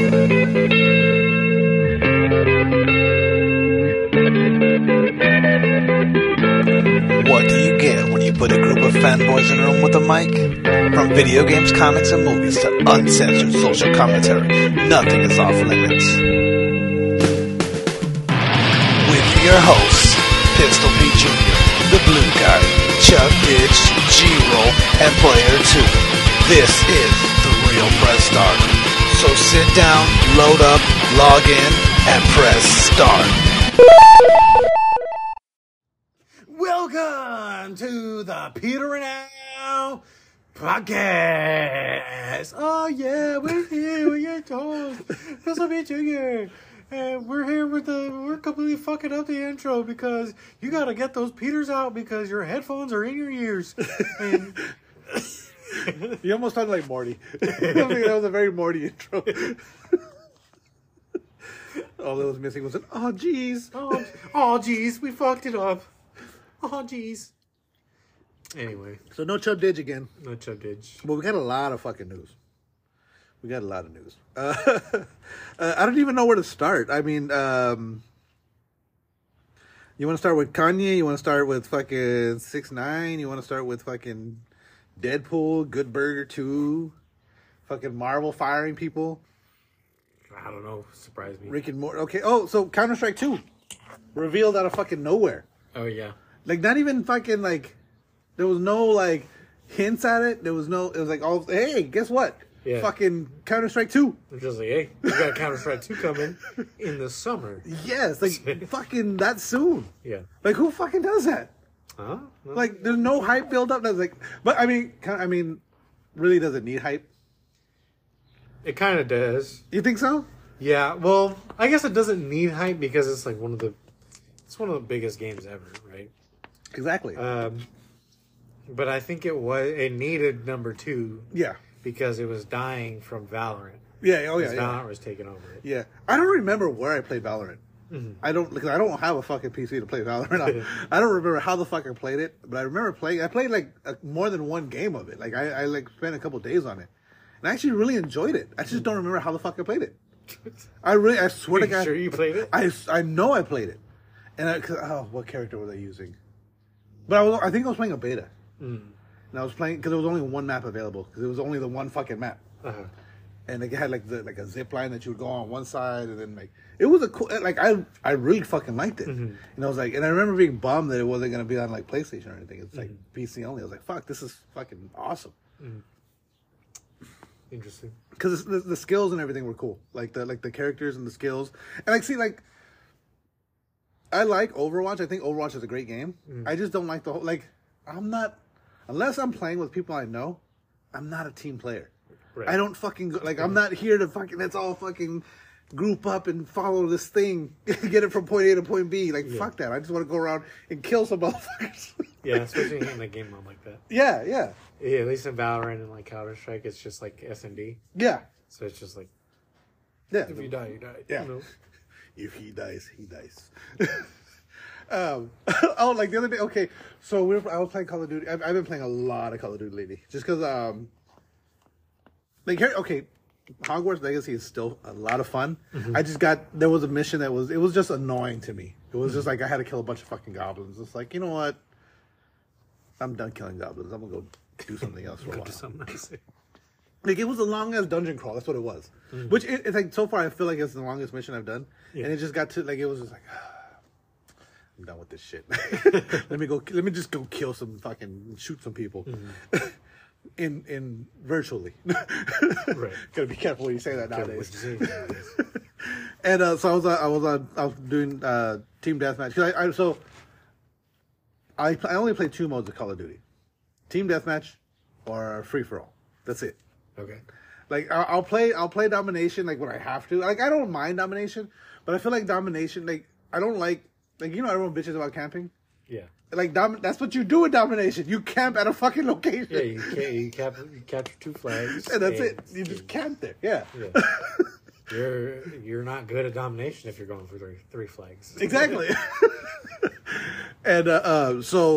What do you get when you put a group of fanboys in a room with a mic? From video games, comics, and movies to uncensored social commentary, nothing is off limits. With your hosts, Pistol Pete Jr., The Blue Guy, Chuck Ditch, G-Roll, and Player 2. This is The Real Press Start. So sit down, load up, log in, and press start. Welcome to the Peter and Al podcast. Oh yeah, we're here with your host, Pistol Pete Jr. And we're here we're completely fucking up the intro because you gotta get those Peters out because your headphones are in your ears. And you almost sounded like Morty. That was a very Morty intro. All that was missing was an oh geez. Oh geez, we fucked it up. Oh geez. Anyway. So no Chub Didge again. No Chub Didge. But we got a lot of fucking news. I don't even know where to start. I mean, you want to start with Kanye? You want to start with fucking 6ix9ine? You want to start with fucking Deadpool, Good Burger 2, fucking Marvel firing people? I don't know. Surprise me. Rick and Morty. Okay. Oh, so Counter-Strike 2 revealed out of fucking nowhere. Oh yeah. Like not even fucking like there was no like hints at it. It was like all hey, guess what? Yeah. Fucking Counter-Strike 2. I'm just like, hey, we got Counter-Strike 2 coming in the summer. Yes, like fucking that soon. Yeah. Like who fucking does that? Huh? No. Like there's no hype build up. That's like, but I mean, really does it need hype? It kind of does. You think so? Yeah. Well, I guess it doesn't need hype because it's like one of the biggest games ever, right? Exactly. But I think it needed number 2. Yeah. Because it was dying from Valorant. Yeah. Oh yeah. Valorant was taking over it. Yeah. I don't remember where I played Valorant. Mm-hmm. I don't have a fucking PC to play Valorant. I don't remember how the fuck I played it, but I remember playing. I played like more than one game of it. Like I like spent a couple days on it, and I actually really enjoyed it. I just don't remember how the fuck I played it. I swear to God. Sure you played it? I know I played it, and what character were they using? But I think I was playing a beta, and I was playing because there was only one map available because it was only the one fucking map. Uh-huh. And it had like a zip line that you would go on one side, and then like it was a cool. Like I really fucking liked it, and I was like, and I remember being bummed that it wasn't gonna be on like PlayStation or anything. It's like PC only. I was like, fuck, this is fucking awesome. Interesting. Because the skills and everything were cool, like the characters and the skills, and like see like I like Overwatch. I think Overwatch is a great game. I just don't like the whole like I'm not unless I'm playing with people I know. I'm not a team player. Right. I don't fucking go, like I'm not here to fucking let's all fucking group up and follow this thing, get it from point A to point B. Like fuck that. I just want to go around and kill some motherfuckers. Yeah, especially in a game mode like that. Yeah. At least in Valorant and like Counter-Strike, it's just like S&D. Yeah. So it's just like if you die, you die. Yeah. You know? If he dies, he dies. Like the other day. Okay, so I was playing Call of Duty. I've been playing a lot of Call of Duty lately, just because like here, okay, Hogwarts Legacy is still a lot of fun. There was a mission it was just annoying to me. It was just like I had to kill a bunch of fucking goblins. It's like, you know what? I'm done killing goblins. I'm gonna go do something else for a while. Do something nice. Like it was a long ass dungeon crawl. That's what it was. Which it's like so far I feel like it's the longest mission I've done. Yeah. And it just got to like it was just like I'm done with this shit. Let me just go kill some fucking shoot some people. In virtually. Right. Gotta be careful when you say that nowadays. And so I was doing team deathmatch. I only play 2 modes of Call of Duty: team deathmatch or free for all. That's it. Okay. Like I'll play domination like when I have to. Like I don't mind domination, but I feel like domination like I don't like everyone bitches about camping. Yeah. Like that's what you do in domination. You camp at a fucking location. Yeah, you capture 2 flags, and that's it. You just camp there. Yeah. You're not good at domination if you're going for 3 flags. Exactly. And I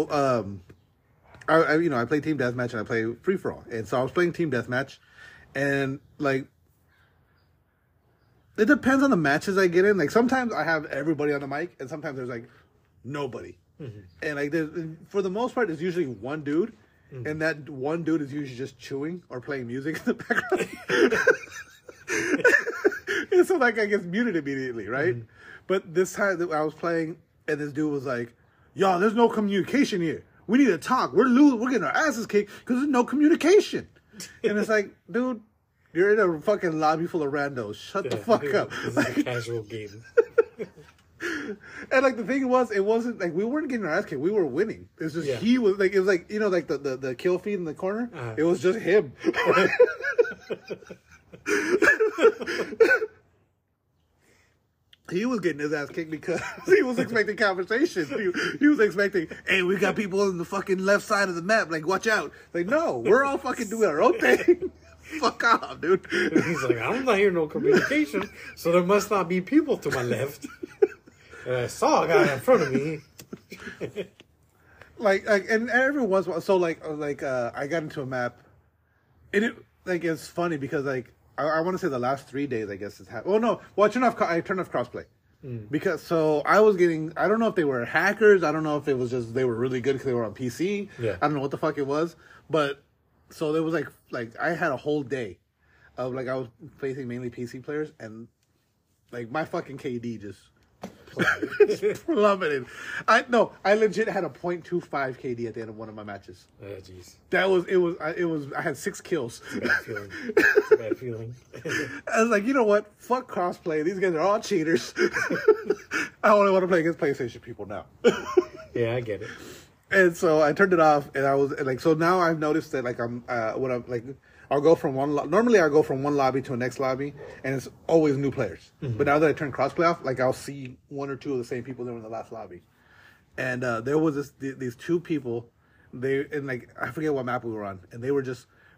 play team deathmatch and I play free for all. And so I was playing team deathmatch, and like It depends on the matches I get in. Like sometimes I have everybody on the mic, and sometimes there's like nobody. And like for the most part, there's usually one dude, and that one dude is usually just chewing or playing music in the background. And so that guy gets muted immediately, right? But this time I was playing, and this dude was like, "Yo, there's no communication here. We need to talk. We're getting our asses kicked because there's no communication." And it's like, dude, you're in a fucking lobby full of randos. Shut the fuck up. This is a casual game. And like the thing was, it wasn't like we weren't getting our ass kicked. We were winning. It was just he was like, it was like, you know, like the kill feed in the corner. It was just him. He was getting his ass kicked because he was expecting conversation. He was expecting, hey, we got people on the fucking left side of the map. Like, watch out. Like, no, we're all fucking doing our own thing. Fuck off, dude. And he's like, I'm not hearing no communication, so there must not be people to my left. And I saw a guy in front of me. like, and every once in a while, so I got into a map, and it's funny because like, I want to say the last 3 days, I guess it's happened. Oh no! Well, I turned off crossplay because so I was getting. I don't know if they were hackers. I don't know if it was just they were really good because they were on PC. Yeah. I don't know what the fuck it was, but so there was like I had a whole day of like I was facing mainly PC players and like my fucking KD just plummeted. I legit had a .25 KD at the end of one of my matches. Oh, jeez. I had 6 kills. It's a bad feeling. I was like, you know what? Fuck crossplay. These guys are all cheaters. I only want to play against PlayStation people now. Yeah, I get it. And so I turned it off, and I was like, so now I've noticed that like I'll go from normally I'll go from one lobby to a next lobby, and it's always new players. But now that I turn crossplay off, like I'll see 1 or 2 of the same people that were in the last lobby. And there was these 2 people, I forget what map we were on, and they were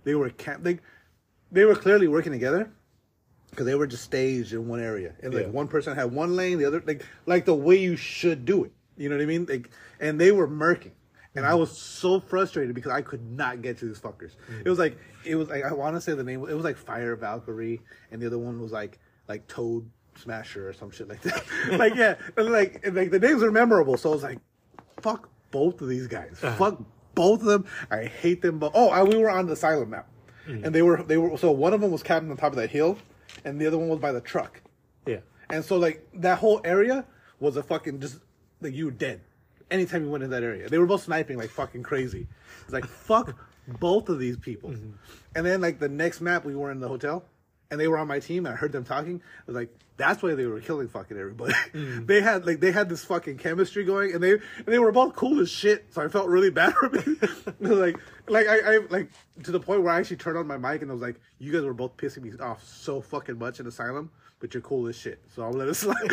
clearly working together because they were just staged in one area, and like one person had one lane, the other like the way you should do it. You know what I mean? Like, and they were murking. And I was so frustrated because I could not get to these fuckers. It was like I want to say the name. It was like Fire Valkyrie, and the other one was like Toad Smasher or some shit like that. Like yeah, and like the names are memorable. So I was like, fuck both of these guys. Fuck both of them. I hate them both. Oh, we were on the Asylum map, and they were. So one of them was camped on top of that hill, and the other one was by the truck. Yeah. And so like that whole area was a fucking just like you were dead. Anytime you went in that area, they were both sniping like fucking crazy. It's like fuck both of these people. And then like the next map, we were in the hotel, and they were on my team. And I heard them talking. I was like, that's why they were killing fucking everybody. They had this fucking chemistry going, and they were both cool as shit. So I felt really bad for me. like I to the point where I actually turned on my mic and I was like, you guys were both pissing me off so fucking much in Asylum, but you're cool as shit. So I'll let it slide.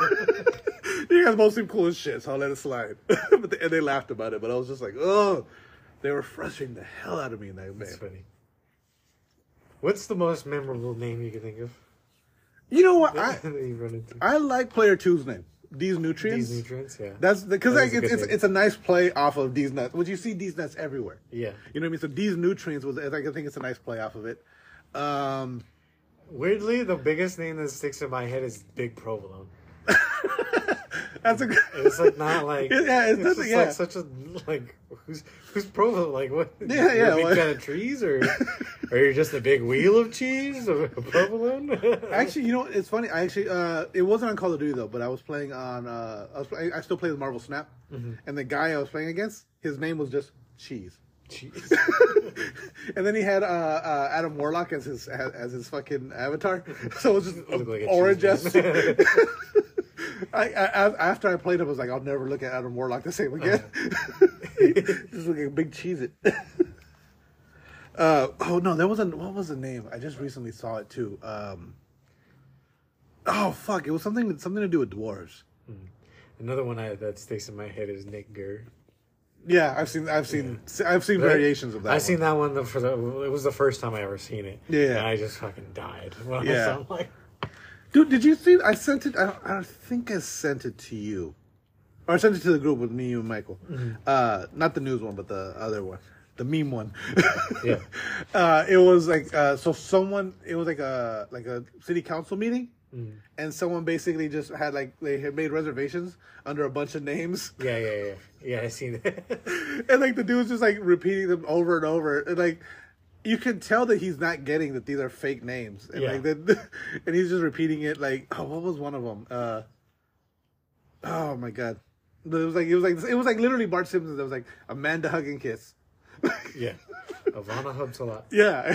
You guys both seem cool as shit, so I'll let it slide. And they laughed about it, but I was just like, oh, they were frustrating the hell out of me in that That's man. funny. What's the most memorable name you can think of? You know what? that you run into? I like player 2's name. These Nutrients. These nutrients, yeah. That's because That like, is a good name. it's a nice play off of These Nuts. Would you see These Nuts everywhere? Yeah. You know what I mean? So These Nutrients was I think it's a nice play off of it. Weirdly, the biggest name that sticks in my head is Big Provolone. That's a good. It's like not like it's nothing. just Yeah, like such a like who's provolone? Like what? Yeah, You're a what? big fan of trees, or you're just a big wheel of cheese or a provolone? Actually, you know, it's funny. I actually, it wasn't on Call of Duty though, but I was playing on. I still play with Marvel Snap, and the guy I was playing against, his name was just Cheese. Cheese. And then he had Adam Warlock as his fucking avatar, so it was just Looked like a orange. cheese man. After I played him, I was like, I'll never look at Adam Warlock the same again. Just like a big cheese it. Oh no, what was the name? I just recently saw it too. Oh fuck, it was something to do with dwarves. Another one that sticks in my head is Nick Gurr. Yeah, I've seen variations of that. I've seen that one it was the first time I ever seen it. Yeah. And I just fucking died. Yeah. So I'm like, Dude, did you see? I sent it. I don't think I sent it to you, or I sent it to the group with me, you, and Michael. Not the news one, but the other one, the meme one. Yeah. It was like so. Someone. It was like a city council meeting, and someone basically just had like they had made reservations under a bunch of names. Yeah, I seen that. And like the dude's just like repeating them over and over, and like you can tell that he's not getting that these are fake names, and like and he's just repeating it. Like, oh, what was one of them? Oh my god, it was like literally Bart Simpson. That was like Amanda Hug and Kiss. Yeah, Ivana Hubs a lot. Yeah.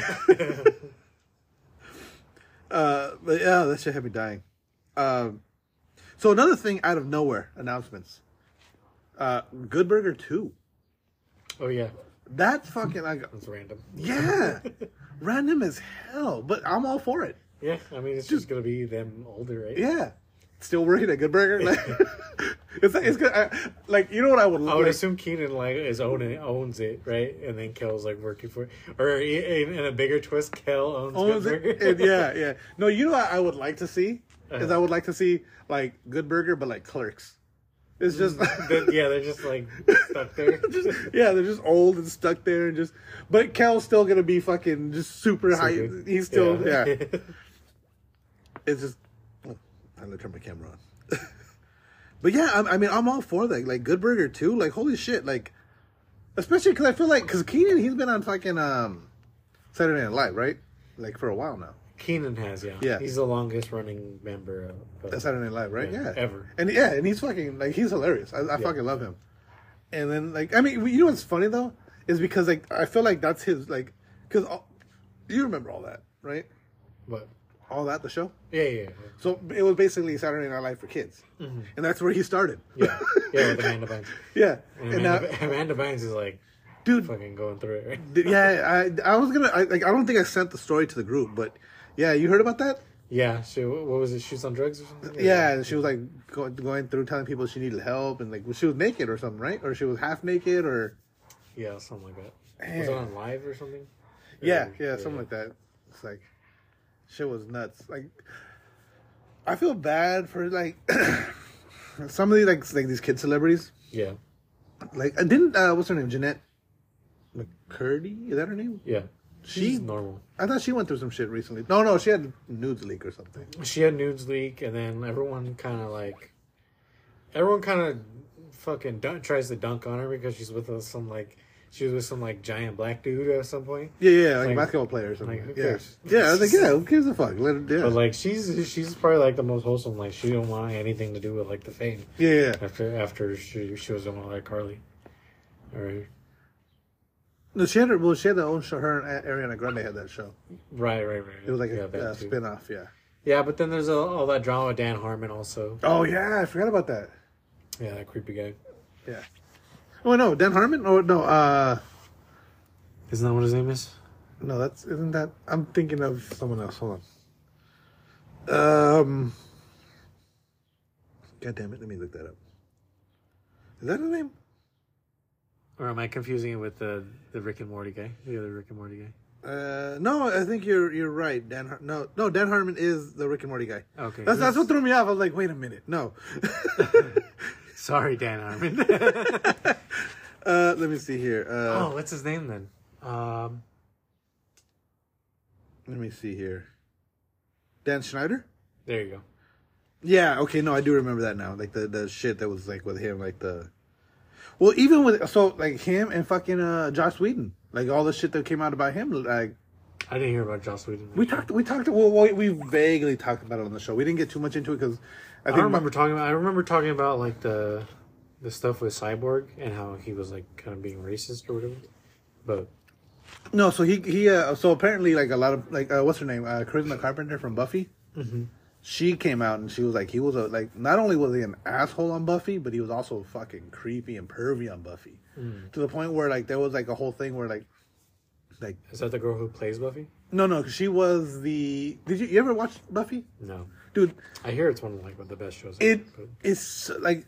But yeah, that shit had me dying. So another thing out of nowhere announcements. Good Burger 2. Oh yeah, That's fucking like that's random. yeah, random as hell. But I'm all for it. Yeah, I mean it's just gonna be them older, right? Yeah, still working at Good Burger. Like, it's good. Like you know what I would. I would assume Keenan like owns it, right? And then Kel's like working for it. Or in a bigger twist, Kel owns Good it. Burger. And yeah. No, you know what I would like to see is I would like to see like Good Burger, but like Clerks. It's just they're just like stuck there. They're just old and stuck there, and just. But Kel's still gonna be fucking just super high. Good. He's still It's just. Oh, I'm gonna turn my camera on. But yeah, I mean, I'm all for that. Like Good Burger too. Like holy shit, like especially because I feel like because Keenan he's been on fucking Saturday Night Live, right? Like for a while now. Keenan has, yeah. He's the longest running member of Saturday Night Live, right? Yeah. Ever. And he's fucking like he's hilarious. I fucking love him. And then like I mean, you know what's funny though is because like I feel like that's his like because you remember all that, right? What? All that the show. Yeah. So it was basically Saturday Night Live for kids, and that's where he started. Yeah, with Amanda Bynes. Yeah, and Amanda Bynes is like, dude, fucking going through it. Right? Yeah, I was gonna. I don't think I sent the story to the group, but yeah, you heard about that? Yeah. What was it? She was on drugs or something? Yeah, and she was like going through telling people she needed help, and like she was naked or something, right? Or she was half naked, or yeah, something like that. Man. Was it on live or something? Yeah, something like that. It's like shit was nuts. Like I feel bad for like some of these like these kid celebrities. Yeah. Like I didn't what's her name? Jeanette McCurdy? Is that her name? Yeah. She's normal. I thought she went through some shit recently. No, she had nudes leak or something. She had nudes leak, and then everyone kind of fucking tries to dunk on her because she's with some giant black dude at some point. Yeah, like basketball player or something. Like, who cares? Yeah, I was like, who gives a fuck? Let her, But like, she's probably like the most wholesome. Like, she don't want anything to do with like the fame. Yeah. After she was on like Carly, or. No, she had the own show. Her and Ariana Grande had that show. Right. It was like a spin-off, yeah. Yeah, but then there's all that drama with Dan Harmon also. Oh, yeah, I forgot about that. Yeah, that creepy guy. Yeah. Oh, no, Dan Harmon? Oh, no, Isn't that what his name is? No, isn't that... I'm thinking of someone else. Hold on. God damn it, let me look that up. Is that his name? Or am I confusing it with the Rick and Morty guy? The other Rick and Morty guy? No, I think you're right. Dan Harmon is the Rick and Morty guy. Okay. That's what threw me off. I was like, wait a minute. No. Sorry, Dan Harmon. Let me see here. What's his name then? Let me see here. Dan Schneider? There you go. Yeah, okay, no, I do remember that now. Like the shit that was like with him, like the... Well, even with like him and fucking Joss Whedon, like all the shit that came out about him, like I didn't hear about Joss Whedon. We talked. Well, we vaguely talked about it on the show. We didn't get too much into it because I remember talking about like the stuff with Cyborg and how he was like kind of being racist or whatever. But no, so he so apparently like a lot of like what's her name, Charisma Carpenter from Buffy. Mm-hmm. She came out and she was like, he was not only was he an asshole on Buffy, but he was also fucking creepy and pervy on Buffy. To the point where like there was like a whole thing where like is that the girl who plays Buffy? No, because she was the. Did you ever watch Buffy? No, dude. I hear it's one of like the best shows. It's like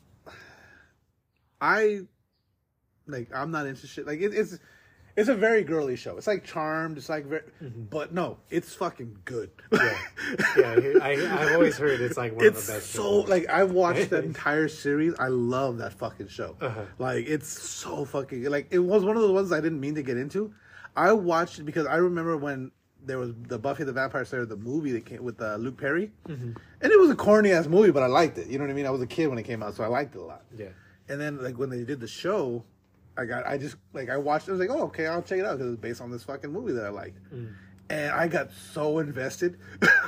I'm not into shit. Like it's a very girly show. It's like Charmed. It's like very, but no, it's fucking good. Yeah. I've always heard it's like one of the best. So shows. Like I watched that entire series. I love that fucking show. Uh-huh. Like it's so fucking like it was one of the ones I didn't mean to get into. I watched it because I remember when there was the Buffy the Vampire Slayer, the movie that came with Luke Perry, and it was a corny ass movie, but I liked it. You know what I mean? I was a kid when it came out, so I liked it a lot. Yeah. And then like when they did the show, I watched it. I was like, oh, okay, I'll check it out because it's based on this fucking movie that I liked, and I got so invested.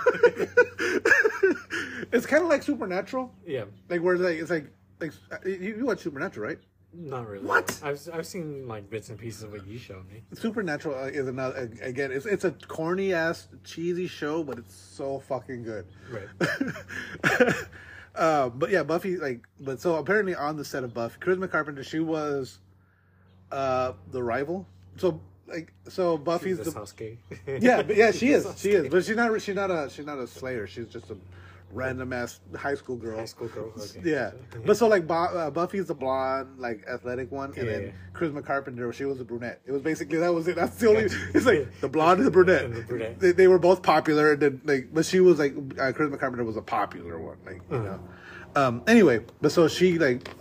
It's kind of like Supernatural. Yeah. Like where it's like you watch Supernatural, right? Not really. What? I've seen like bits and pieces of what you showed me. Supernatural is another, again, it's a corny ass cheesy show, but it's so fucking good. Right. But yeah, Buffy, but so apparently on the set of Buffy, Charisma Carpenter, she was the rival. So Buffy's She's the Sasuke. yeah, she is, but she's not a Slayer. She's just a random ass high school girl. High school girl. Okay. Yeah, but so like Buffy's the blonde, like athletic one, and then Charisma Carpenter, she was a brunette. It was basically that was it. That's the only. It's like the blonde and the brunette. And the brunette. They were both popular, and then but she was like Charisma Carpenter was a popular one, you know. Anyway, but so she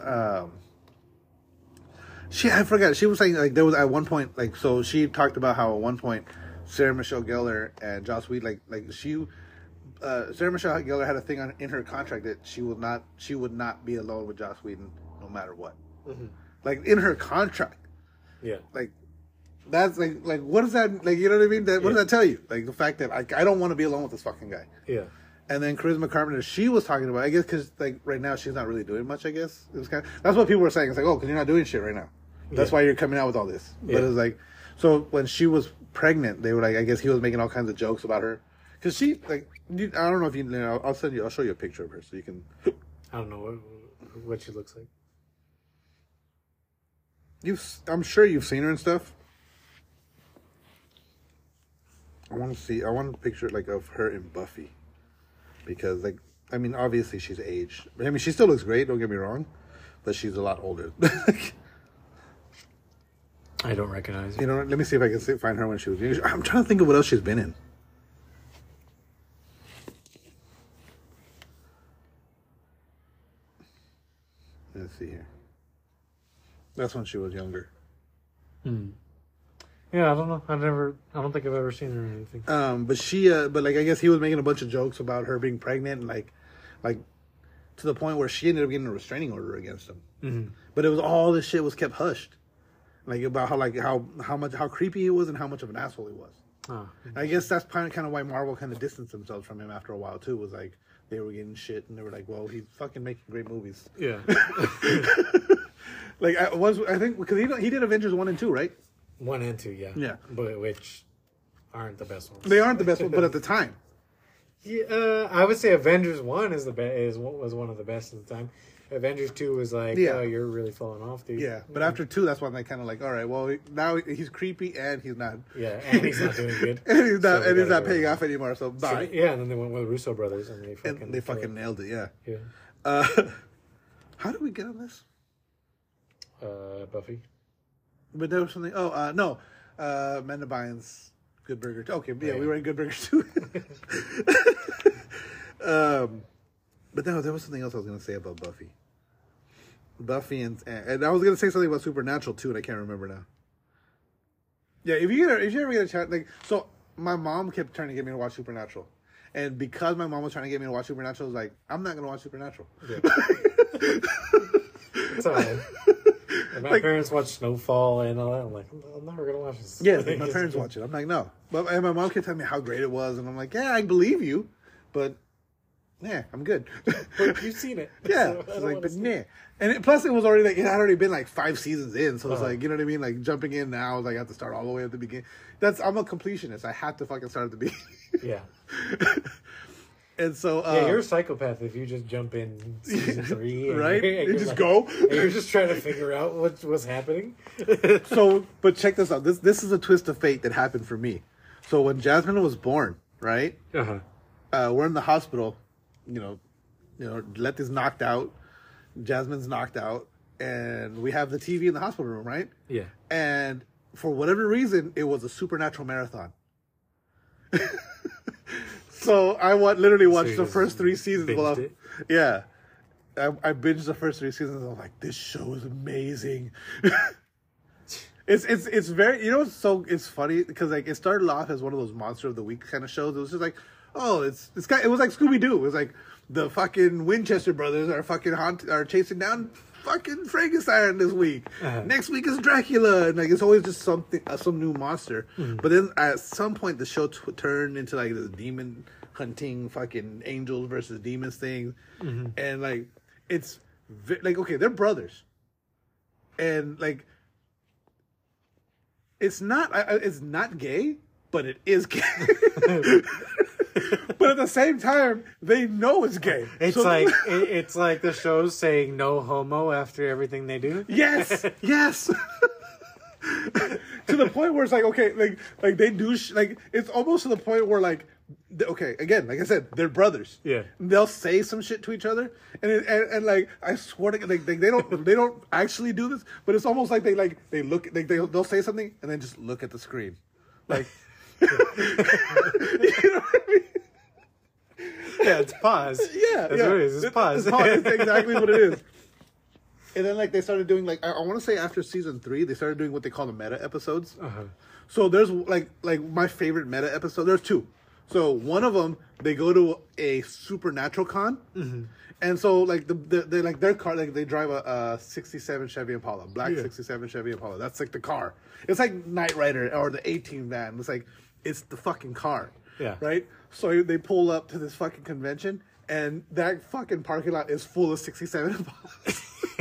I forgot. She was saying like there was at one point so she talked about how at one point Sarah Michelle Gellar and Joss Whedon Sarah Michelle Gellar had a thing in her contract that she would not be alone with Joss Whedon no matter what. Like in her contract. Yeah. Like that's like what does that you know what I mean? What does that tell you? Like the fact that I don't want to be alone with this fucking guy. Yeah. And then Charisma Carpenter, she was talking about, I guess, because like right now she's not really doing much. I guess it was that's what people were saying. It's like, oh, because you're not doing shit right now. That's why you're coming out with all this. But it's like, so when she was pregnant, they were like, I guess he was making all kinds of jokes about her. Because she, I don't know if you know, I'll show you a picture of her so you can. I don't know what she looks like. I'm sure you've seen her and stuff. I want a picture of her in Buffy. Because obviously she's aged. I mean, she still looks great, don't get me wrong. But she's a lot older. I don't recognize her. You know, let me see if I can find her when she was young. I'm trying to think of what else she's been in. Let's see here. That's when she was younger. Yeah, I don't know. I don't think I've ever seen her in anything. But she, I guess he was making a bunch of jokes about her being pregnant and like to the point where she ended up getting a restraining order against him. But it was all this shit was kept hushed, about how creepy he was and how much of an asshole he was. I guess that's kind of why Marvel kind of distanced themselves from him after a while too. Was like they were getting shit and they were like, well, he's fucking making great movies. Yeah. I think because he did Avengers 1 and 2, right? 1 and 2, yeah. Yeah. But which aren't the best ones. They aren't the best ones, but at the time. Yeah, I would say Avengers 1 was one of the best at the time. Avengers 2 was like, oh, you're really falling off, dude. Yeah, but after 2, that's when they kind of like, all right, well, now he's creepy and he's not. Yeah, and he's not doing good. and he's not paying off anymore, so bye. Yeah, and then they went with the Russo brothers and they fucking nailed it, yeah. Yeah. How did we get on this? Buffy. But there was something. Oh, no. Amanda Bynes, Good Burger. Okay, yeah, we were in Good Burger too. But no, there was something else I was going to say about Buffy. Buffy and I was going to say something about Supernatural too, and I can't remember now. Yeah, if you ever get a chance, so my mom kept trying to get me to watch Supernatural, and because my mom was trying to get me to watch Supernatural, I was like, I'm not going to watch Supernatural. Yeah. It's alright. And my parents watch Snowfall and all that. I'm like, I'm never gonna watch this. Yeah, my parents watch it. I'm like, no. And my mom kept telling me how great it was, and I'm like, yeah, I believe you, but yeah, I'm good. But you've seen it. Yeah, so but nah. And plus, it was already it had already been 5 seasons in, so it's you know what I mean. Like jumping in now, I have to start all the way at the beginning. I'm a completionist. I have to fucking start at the beginning. Yeah. And so, you're a psychopath if you just jump in season 3, right? And you just go. And you're just trying to figure out what's happening. So, but check this out. This is a twist of fate that happened for me. So when Jasmine was born, right? We're in the hospital. You know, Letty's knocked out. Jasmine's knocked out, and we have the TV in the hospital room, right? Yeah. And for whatever reason, it was a Supernatural marathon. So I literally watched the first 3 seasons. Yeah. I binged the first 3 seasons. I'm like, this show is amazing. It's very, you know, it's funny because like it started off as one of those Monster of the Week kind of shows. It was just like, oh, it was like Scooby Doo. It was like the fucking Winchester brothers are chasing down fucking Frankenstein this week. Next week is Dracula, and like it's always just something, some new monster. But then at some point the show turned into like this demon hunting, fucking angels versus demons thing, and like it's like, okay, they're brothers, and like it's not gay, but it is gay. But at the same time, they know it's gay. It's like it's like the show's saying no homo after everything they do. Yes, yes. To the point where it's like, okay, like they do like it's almost to the point where like, okay, again, like I said, they're brothers. Yeah, they'll say some shit to each other, and like I swear to God, like they don't actually do this, but it's almost like they look like they'll say something and then just look at the screen, like. You know what I mean? Yeah, it's pause. Yeah, that's what it is. It's pause. It's pause. It's exactly what it is. And then like they started doing like I want to say after season 3 they started doing what they call the meta episodes. So there's like my favorite meta episode. There's 2. So one of them they go to a supernatural con, and so like they like their car, like they drive a 67 Chevy Impala, black 67 Chevy Impala. That's like the car. It's like Knight Rider or the 18 van. It's like it's the fucking car. Yeah. Right. So they pull up to this fucking convention, and that fucking parking lot is full of 67 Impalas.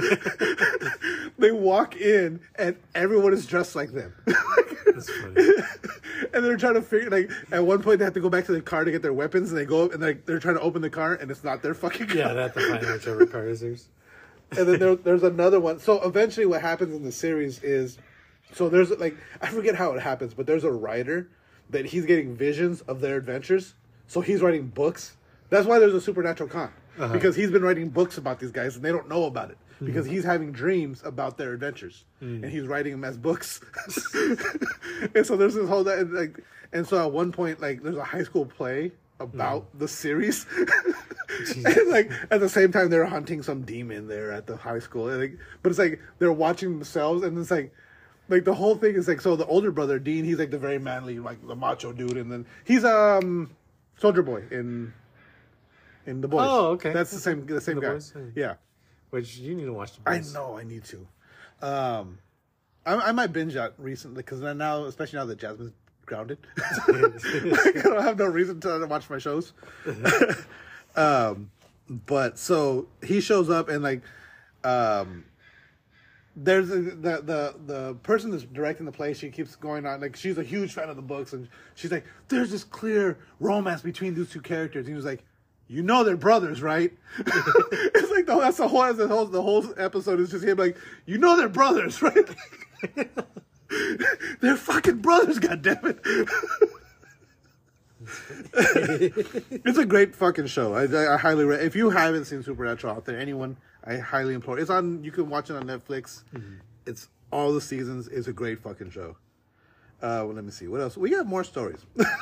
They walk in, and everyone is dressed like them. That's funny. And they're trying to figure, like, at one point they have to go back to the car to get their weapons, and they go up, and they're trying to open the car, and it's not their fucking car. Yeah, they have to find whichever car is theirs. And then there's another one. So eventually what happens in the series is, so there's, like, I forget how it happens, but there's a writer that he's getting visions of their adventures. So he's writing books. That's why there's a supernatural con. Because he's been writing books about these guys, and they don't know about it. Because he's having dreams about their adventures. And he's writing them as books. And so there's this whole, like, and so at one point, like, there's a high school play about the series. And, like, at the same time, they're hunting some demon there at the high school. And, like, but it's like, they're watching themselves, and it's like the whole thing is like, so the older brother, Dean, he's like the very manly, like the macho dude. And then he's, Soldier Boy in The Boys. Oh, okay. That's the same guy. Boys? Yeah. Which you need to watch. The I Boys. know, I need to. I might binge that recently because now, especially now that Jasmine's grounded, I don't have no reason to watch my shows. But so he shows up and like, there's the person that's directing the play. She keeps going on like she's a huge fan of the books, and she's like, "There's this clear romance between these two characters." And he was like, "You know they're brothers, right?" It's like the whole episode is just him like, "You know they're brothers, right?" They're fucking brothers, goddammit. It's a great fucking show. I highly if you haven't seen Supernatural out there, anyone, I highly implore. It's on. You can watch it on Netflix. It's all the seasons. It's a great fucking show. Well, let me see what else. We got more stories.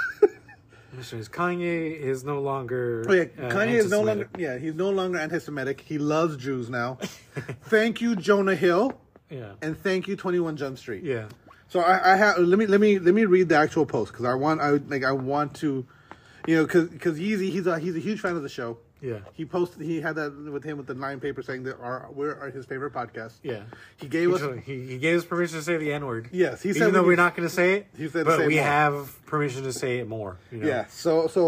Kanye is no longer. Oh yeah, Kanye is no longer. Yeah, he's no longer anti-Semitic. He loves Jews now. Thank you, Jonah Hill. Yeah. And thank you, 21 Jump Street. Yeah. So I have let me read the actual post because I want to, you know, because he's a huge fan of the show. Yeah. He had that with him with the 9 paper saying that we're his favorite podcast. Yeah. He gave us permission to say the N-word. Yes, he said even though we're not going to say it. He said, but we have permission to say it more. You know? Yeah. So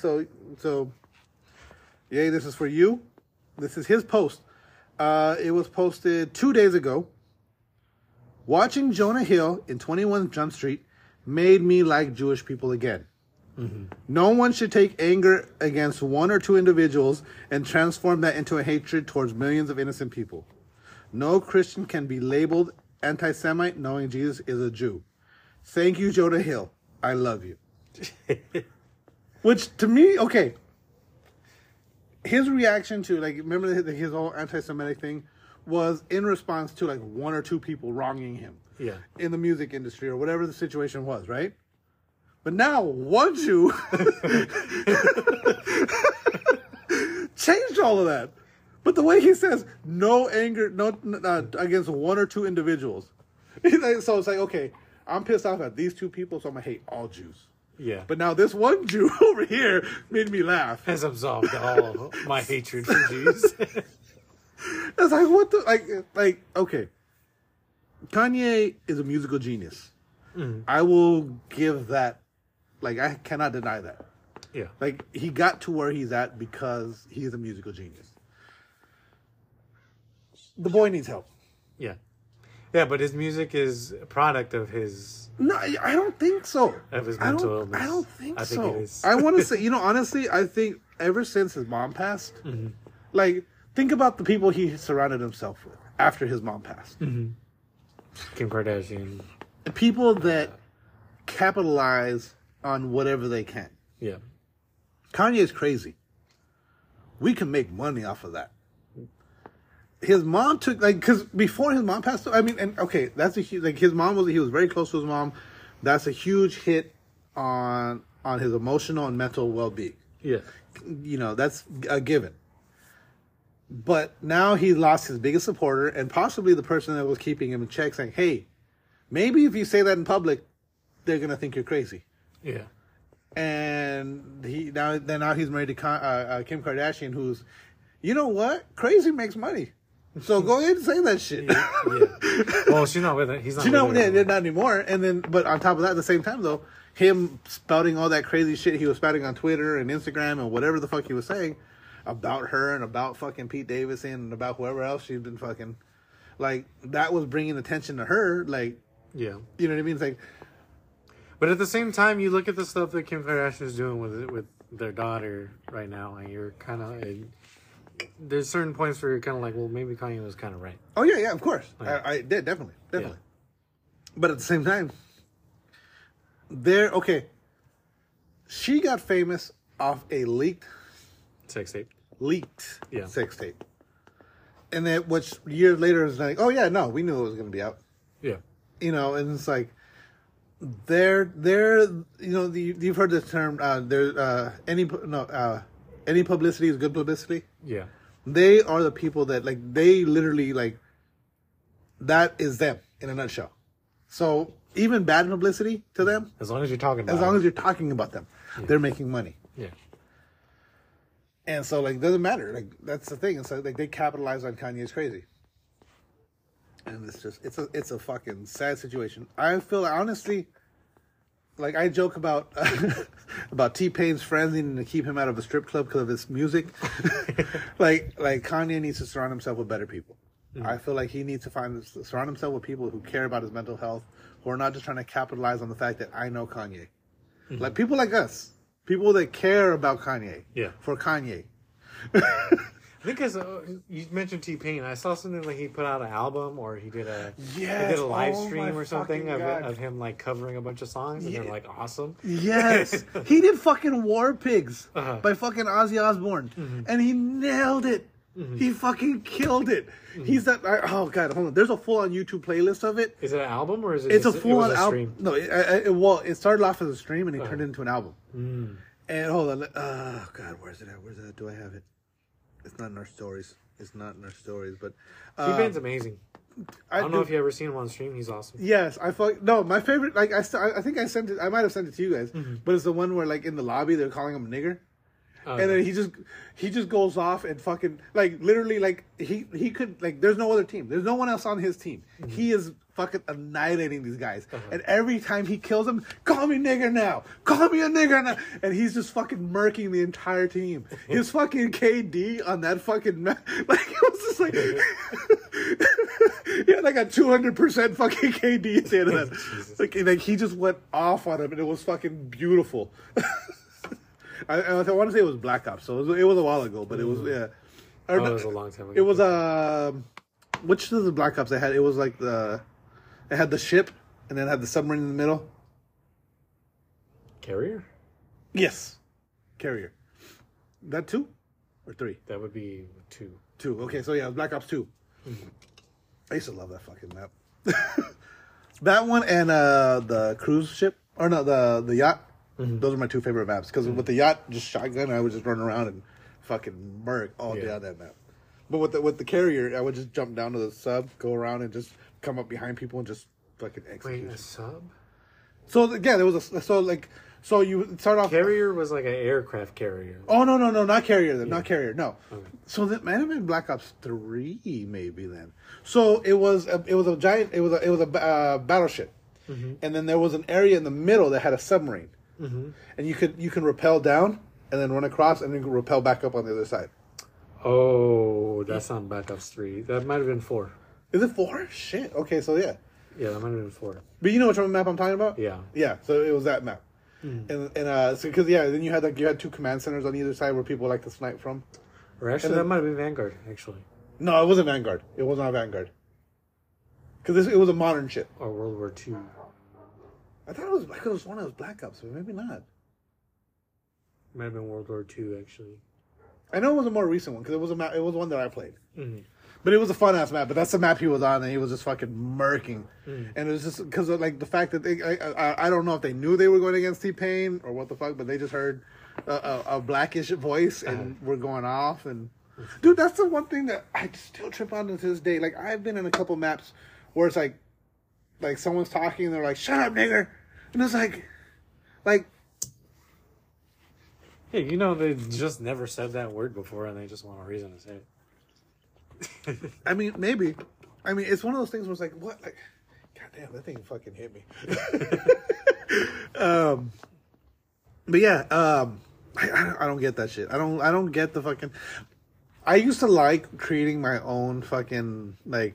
yay! This is for you. This is his post. It was posted 2 days ago. Watching Jonah Hill in 21 Jump Street made me like Jewish people again. No one should take anger against 1 or 2 individuals and transform that into a hatred towards millions of innocent people. No Christian can be labeled anti-Semite knowing Jesus is a Jew. Thank you, Jonah Hill. I love you. Which, to me, okay. His reaction to, like, remember his whole anti-Semitic thing was in response to, like, 1 or 2 people wronging him. Yeah. In the music industry or whatever the situation was, right? But now, one Jew changed all of that. But the way he says, no anger, no against 1 or 2 individuals. So it's like, okay, I'm pissed off at these two people, so I'm gonna hate all Jews. Yeah. But now this one Jew over here made me laugh. Has absolved all my hatred for Jews. It's like, what the, like, okay. Kanye is a musical genius. I will give that, like, I cannot deny that. Yeah. Like, he got to where he's at because he is a musical genius. The boy needs help. Yeah. Yeah, but his music is a product of his... No, I don't think so. Of his mental illness. I don't think I so. think it is. I want to say, honestly, I think ever since his mom passed, like, think about the people he surrounded himself with after his mom passed. Kim Kardashian. People that capitalize on whatever they can. Yeah. Kanye is crazy. We can make money off of that. His mom took, like, because before his mom passed, I mean, and okay, that's a huge, like, he was very close to his mom. That's a huge hit on his emotional and mental well-being. Yeah. That's a given. But now he lost his biggest supporter and possibly the person that was keeping him in check, saying, hey, maybe if you say that in public, they're going to think you're crazy. Yeah. And now he's married to Kim Kardashian, who's, you know what? Crazy makes money. So go ahead and say that shit. Yeah. Well, she's not with it. He's not She's with it. They're not anymore. And then, but on top of that, at the same time, though, him spouting all that crazy shit he was spouting on Twitter and Instagram and whatever the fuck he was saying about her and about fucking Pete Davidson and about whoever else she's been fucking, like, that was bringing attention to her. Like, Yeah. you know what I mean? It's like, But at the same time, you look at the stuff that Kim Kardashian is doing with their daughter right now, and you're kind of... There's certain points where you're kind of like, well, maybe Kanye was kind of right. oh yeah, of course. Yeah. I did, definitely. Yeah. But at the same time, she got famous off a leaked Sex tape. Yeah. sex tape. And then, which years later is like, oh yeah, no, we knew it was going to be out. Yeah. And it's like, you've heard this term, any publicity is good publicity. Yeah. They are the people that, like, they literally, like, that is them in a nutshell. So even bad publicity to them, As long as you're talking about as long as you're talking about them, they're making money. Yeah. And so, like, doesn't matter. Like, that's the thing. It's like they capitalize on Kanye's crazy. And it's just, it's a fucking sad situation. I feel, honestly, like, I joke about about T-Pain's friends needing to keep him out of a strip club because of his music. like Kanye needs to surround himself with better people. I feel like he needs to surround himself with people who care about his mental health, who are not just trying to capitalize on the fact that I know Kanye. Like, people like us, people that care about Kanye. Yeah. For Kanye. I think as you mentioned T-Pain, I saw something like he put out an album or he did a live Oh stream my or something fucking God. of him like covering a bunch of songs and they're like awesome. Yes. He did fucking War Pigs Uh-huh. by fucking Ozzy Osbourne. And he nailed it. He fucking killed it. He's that. Oh God, hold on. There's a full-on YouTube playlist of it. Is it an album or is it? It's just, a full-on stream? album. No, it started off as a stream and it turned into an album. And hold on. Oh God, where's it at? Where's it at? Do I have it? It's not in our stories. But T-Pain's amazing. I don't know if you ever seen him on stream. He's awesome. Yes, no, my favorite. Like, I think I sent it. I might have sent it to you guys. But it's the one where, like, in the lobby they're calling him a nigger. And then he just goes off and fucking, like, literally, like, he could, like, there's no other team. There's no one else on his team. He is fucking annihilating these guys. And every time he kills them, call me nigger now. Call me a nigger now. And he's just fucking murking the entire team. His fucking KD on that fucking, like, it was just like, he had like a 200% fucking KD at the end of that. Like, he just went off on him and it was fucking beautiful. I want to say it was Black Ops, so it was a while ago, but it was, yeah. It was a long time ago. It was, which of the Black Ops they had? It was like it had the ship, and then it had the submarine in the middle. Carrier? Yes. Carrier. That 2? Or 3? That would be 2. 2. Okay, so yeah, Black Ops 2. I used to love that fucking map. That one and the cruise ship, or no, the yacht. Those are my 2 favorite maps. Because with the yacht, just shotgun, I would just run around and fucking murk all day on that map. But with the carrier, I would just jump down to the sub, go around, and just come up behind people and just fucking Wait, execution. a sub? So yeah, there was so you start off. Carrier was like an aircraft carrier. Oh no, not carrier then, not carrier. No. Okay. So that might have been Black Ops 3 maybe then. So it was a giant. It was a battleship, and then there was an area in the middle that had a submarine, and you can rappel down and then run across and then rappel back up on the other side. Oh, that's not Black Ops 3. That might have been 4. Is it 4? Shit. Okay, so yeah. Yeah, that might have been 4. But you know which map I'm talking about? Yeah. Yeah. So it was that map, and so because then you had 2 command centers on either side where people like to snipe from. Or actually, that might have been Vanguard, actually. No, it wasn't Vanguard. It was not Vanguard. Because it was a modern ship. Or World War II. I thought it was one of those Black Ops, but maybe not. Might have been World War II, actually. I know it was a more recent one because it was a map. It was one that I played, but it was a fun ass map. But that's the map he was on, and he was just fucking murking. And it was just because of like the fact that I don't know if they knew they were going against T-Pain or what the fuck, but they just heard a blackish voice and were going off. And dude, that's the one thing that I still trip on to this day. Like I've been in a couple maps where it's like someone's talking and they're like, "Shut up, nigger," and it's like. Hey, you know, they just never said that word before and they just want a reason to say it. I mean, maybe. I mean, it's one of those things where it's like, what? Like, goddamn, that thing fucking hit me. But yeah, I don't get that shit. I don't get the fucking. I used to like creating my own fucking like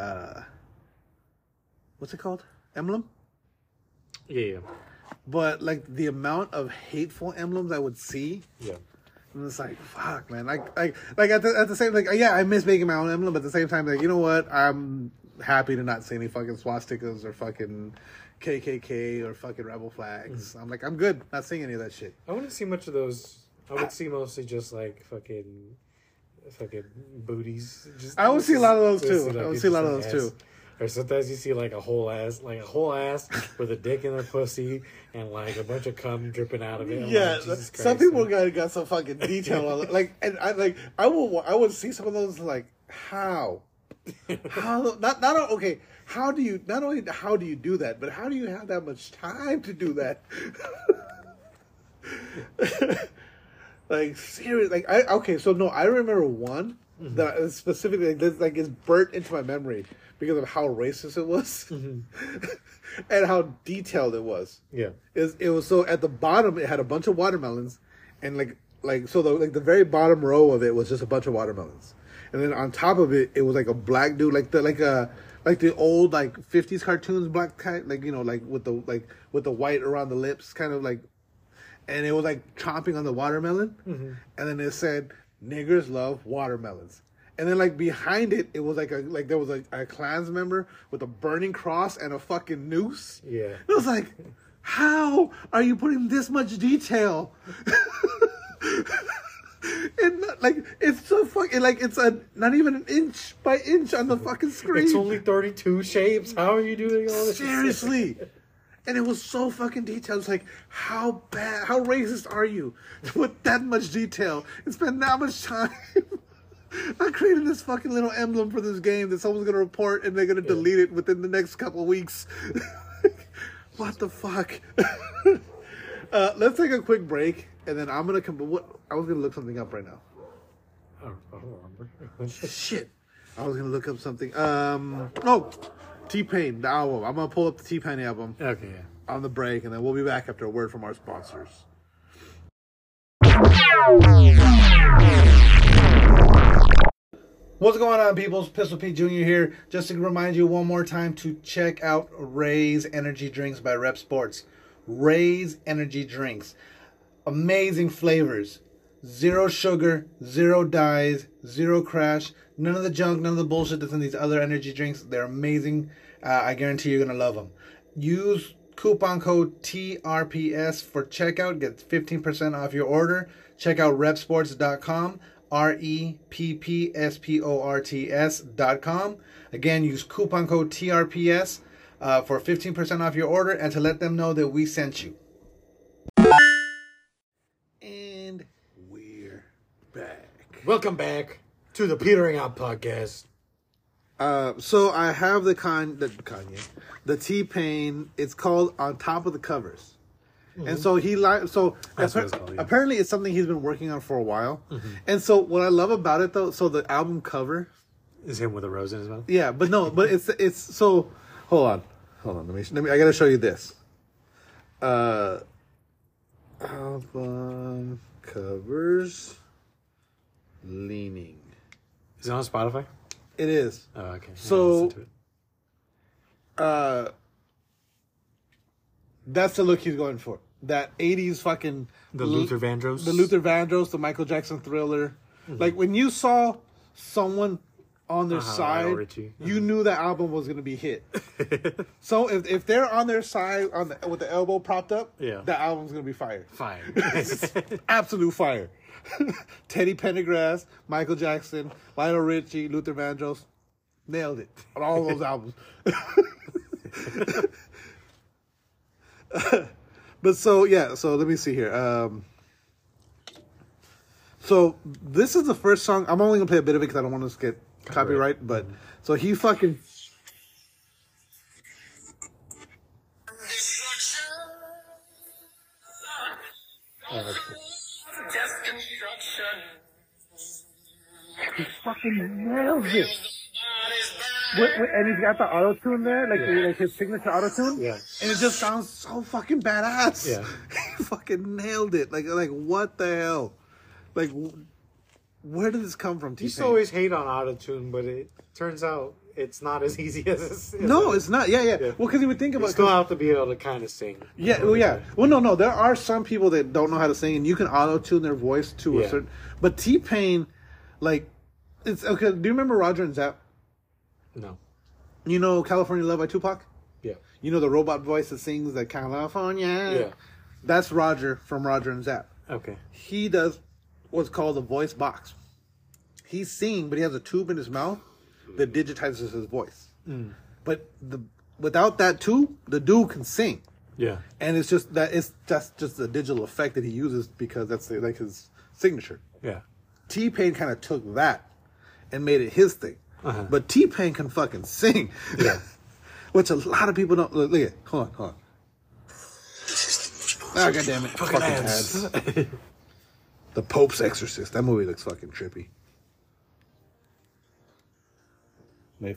what's it called? Emblem. Yeah. But like the amount of hateful emblems I would see. Yeah. And it's like, fuck, man. Like at the same, like, yeah, I miss making my own emblem, but at the same time, like, you know what? I'm happy to not see any fucking swastikas or fucking KKK or fucking rebel flags. I'm like, I'm good not seeing any of that shit. I wouldn't see much of those. I would see mostly just like fucking booties. I would see a lot of those too. I would see a lot of those too. Or sometimes you see like a whole ass with a dick in their pussy and like a bunch of cum dripping out of it. I'm Yeah, like, Jesus Christ, some people man. got some fucking detail on it. Like, and I would see some of those like how not okay. How do you not only how do you do that, but how do you have that much time to do that? Like seriously, like so no, I remember one that is specifically like is burnt into my memory because of how racist it was and how detailed it was. Yeah, it was so at the bottom it had a bunch of watermelons, and so the very bottom row of it was just a bunch of watermelons, and then on top of it was like a black dude like the old like 50s cartoons black guy, like, you know, like with the white around the lips kind of like. And it was like chomping on the watermelon, and then it said, "Niggers love watermelons." And then like behind it, it was like there was a Klans member with a burning cross and a fucking noose. yeah. It was like, how are you putting this much detail? And like it's so fucking like it's not even an inch by inch on the fucking screen. It's only 32 shapes. How are you doing all this? Seriously. And it was so fucking detailed. It's like, how racist are you to put that much detail and spend that much time on creating this fucking little emblem for this game that someone's going to report and they're going to delete it within the next couple of weeks? What the fuck? Let's take a quick break, and then I'm going to come... I was going to look something up right now. I don't remember. Shit. I was going to look up something. Oh, T-Pain, the album. I'm going to pull up the T-Pain album. Okay, yeah. On the break, and then we'll be back after a word from our sponsors. What's going on, people? Pistol Pete Jr. here. Just to remind you one more time to check out Ray's Energy Drinks by Rep Sports. Ray's Energy Drinks. Amazing flavors. Zero sugar, zero dyes, zero crash. None of the junk, none of the bullshit that's in these other energy drinks. They're amazing. I guarantee you're going to love them. Use coupon code TRPS for checkout. Get 15% off your order. Check out repsports.com. REPPSPORTS.com. Again, use coupon code TRPS for 15% off your order and to let them know that we sent you. And we're back. Welcome back to the Petering Out Podcast. So I have the Kanye, the T-Pain. It's called On Top of the Covers. And so That's what it's called, yeah. Apparently it's something he's been working on for a while. And so what I love about it though, so the album cover is him with a rose in his mouth. Yeah, but no, but it's so. Hold on. Let me. I gotta show you this. Album covers, leaning. Is it on Spotify? It is. Oh, okay. Yeah, So, I'll listen to it. That's the look he's going for. That 80s fucking The Luther Vandross? the Luther Vandross, the Michael Jackson Thriller. Like when you saw someone on their Lionel side, Richie. you knew that album was gonna be hit. So if they're on their side with the elbow propped up, Yeah. that album's gonna be fire. Fire. Absolute fire. Teddy Pendergrass, Michael Jackson, Lionel Richie, Luther Vandross, nailed it on all those albums. But so let me see here. So this is the first song. I'm only gonna play a bit of it because I don't want to get copyright. But so he fucking. He fucking nails it. And he's got the auto tune there, like his signature auto tune. Yeah. And it just sounds so fucking badass. Yeah. He fucking nailed it. Like what the hell? Like, where did this come from, T-Pain? You used to always hate on autotune, but it turns out it's not as easy as No, it's not. Yeah. Well, because you would think You about still have to be able to kind of sing. Yeah, well, yeah. Well, no. There are some people that don't know how to sing, and you can auto tune their voice to a Yeah. certain. But T-Pain, like, it's okay. Do you remember Roger and Zapp? No. You know California Love by Tupac? Yeah. You know the robot voice that sings the California? Yeah. That's Roger from Roger and Zapp. Okay. He does what's called a voice box. He's singing, but he has a tube in his mouth that digitizes his voice. But without that tube, the dude can sing. Yeah. And it's just a digital effect that he uses because that's like his signature. Yeah. T-Pain kind of took that and made it his thing. Uh-huh. But T-Pain can fucking sing. Yeah. Which a lot of people don't. Look at it. Hold on. Ah, goddamn it. Fucking ads. The Pope's Exorcist. That movie looks fucking trippy. May-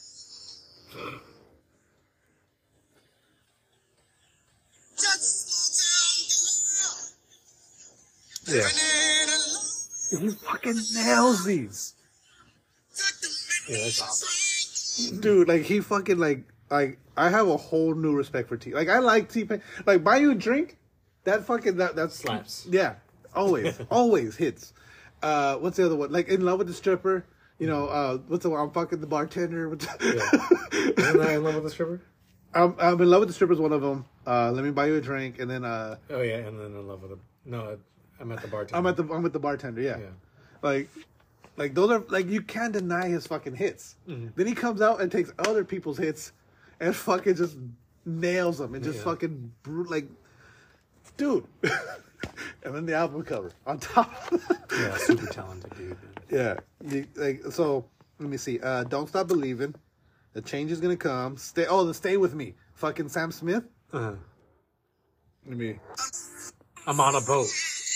Yeah. He fucking nails these. Yeah, that's awesome. Dude, like he fucking like I have a whole new respect for T. Like I like T-Pain. Like buy you a drink, that Slaps. Yeah, always hits. What's the other one? Like In Love with the Stripper. You know, what's the one? I'm fucking the bartender. Yeah. Isn't that In Love with the Stripper? I'm In Love with the Stripper is one of them. Let Me Buy You a Drink, and then Oh yeah, and then In Love with the No, I'm at the bartender. I'm with the bartender. Yeah. Yeah. Like those are like you can't deny his fucking hits. Then he comes out and takes other people's hits and fucking just nails them and just fucking like, dude. And then the album cover on top. Yeah, super talented dude. Yeah. So let me see. Don't Stop Believing. The Change Is Gonna Come. Stay With Me. Fucking Sam Smith. Uh-huh. Let me. I'm on a boat.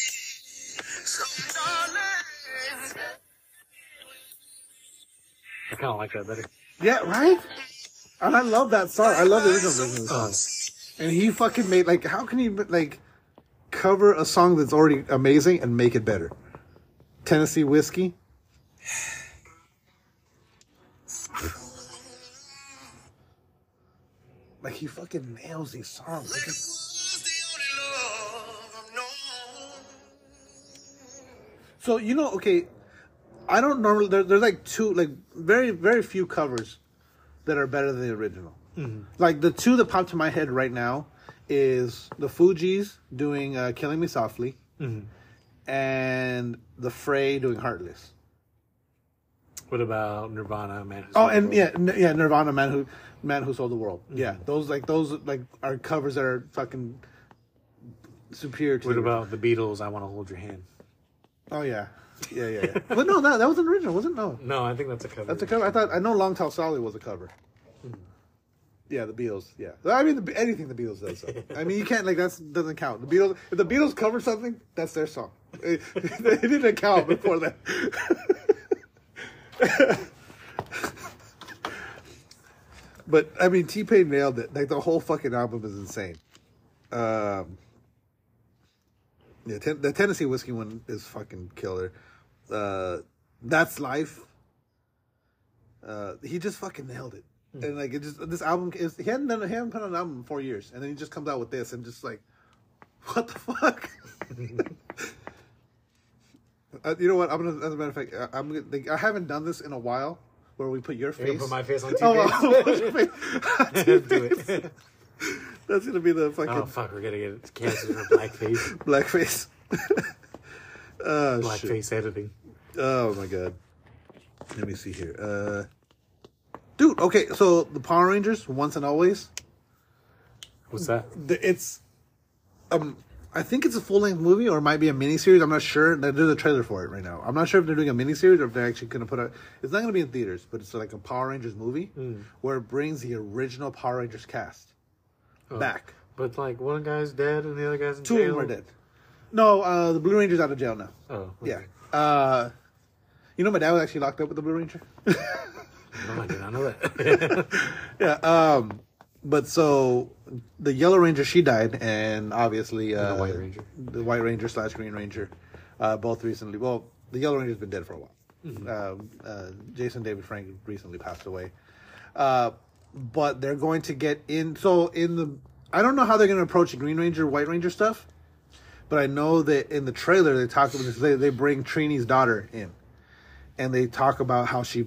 I kind of like that better. Yeah, right? And I love that song. I love the original version of the song. And he fucking made, like, how can he, like, cover a song that's already amazing and make it better? Tennessee Whiskey. Like, he fucking nails these songs. Like, so, you know, okay, I don't normally, there's like two, like, very, very few covers that are better than the original. Like, the two that pop to my head right now is the Fugees doing Killing Me Softly and the Fray doing Heartless. What about Nirvana, Man? Who Oh, Sold the and World? yeah, Nirvana, Man Who Sold the World. Yeah, those are covers that are fucking superior to. What the about the Beatles? I Want to Hold Your Hand. Oh yeah. Yeah. But no, that was an original, wasn't it? No. No, I think that's a cover. That's a cover. I know Long Tall Sally was a cover. Yeah, the Beatles. Yeah, I mean anything the Beatles does. So. I mean you can't doesn't count. The Beatles. If the Beatles cover something, that's their song. They didn't count before that. But I mean T-Pain nailed it. Like the whole fucking album is insane. Yeah, the Tennessee Whiskey one is fucking killer. That's Life. He just fucking nailed it. And like this album is he hadn't put on an album in 4 years, and then he just comes out with this and just like, what the fuck? You know what? As a matter of fact, I haven't done this in a while where we put your face. Put my face on TV. Do it. That's gonna be the fucking. Oh fuck! We're gonna get canceled for blackface. Blackface. Blackface editing. Oh my god. Let me see here. Dude, okay, so the Power Rangers, Once and Always. What's that? It's, I think it's a full-length movie or it might be a miniseries. I'm not sure. There's a trailer for it right now. I'm not sure if they're doing a miniseries or if they're actually going to put it. It's not going to be in theaters, but it's like a Power Rangers movie where it brings the original Power Rangers cast back. But like one guy's dead and the other guy's in Two jail. of them are dead. No, the Blue Ranger's out of jail now. Oh. Okay. Yeah. You know my dad was actually locked up with the Blue Ranger? No, I did not know that. Yeah. But so the Yellow Ranger, she died, and obviously the White Ranger, the White Ranger / Green Ranger, both recently. Well, the Yellow Ranger's been dead for a while. Jason David Frank recently passed away. But they're going to get in. So I don't know how they're going to approach the Green Ranger, White Ranger stuff, but I know that in the trailer they talk about this. They bring Trini's daughter in, and they talk about how she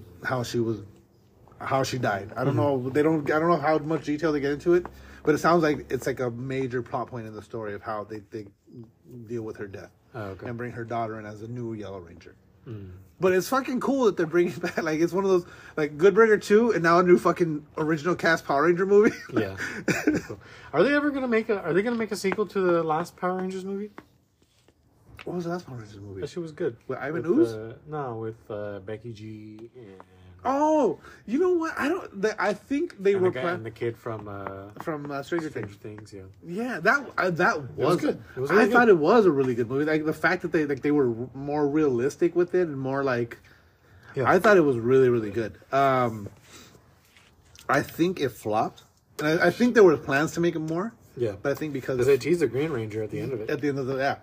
died. I don't know. I don't know how much detail they get into it, but it sounds like it's like a major plot point in the story of how they deal with her death and bring her daughter in as a new Yellow Ranger. But it's fucking cool that they're bringing back. Like it's one of those like Good Burger 2 and now a new fucking original cast Power Ranger movie. Yeah. Cool. Are they gonna make a sequel to the last Power Rangers movie? What was the last Power Rangers movie? That shit was good. With Ivan Ooze? With Becky G and. Oh, you know what? I think they were and the kid from Stranger Things. Yeah. Yeah, that was good. It was I thought it was a really good movie. Like the fact that they were more realistic with it and more like, I thought it was really really good. I think it flopped, and I think there were plans to make it more. Yeah, but I think because they teased the Green Ranger at the end of it. At the end of the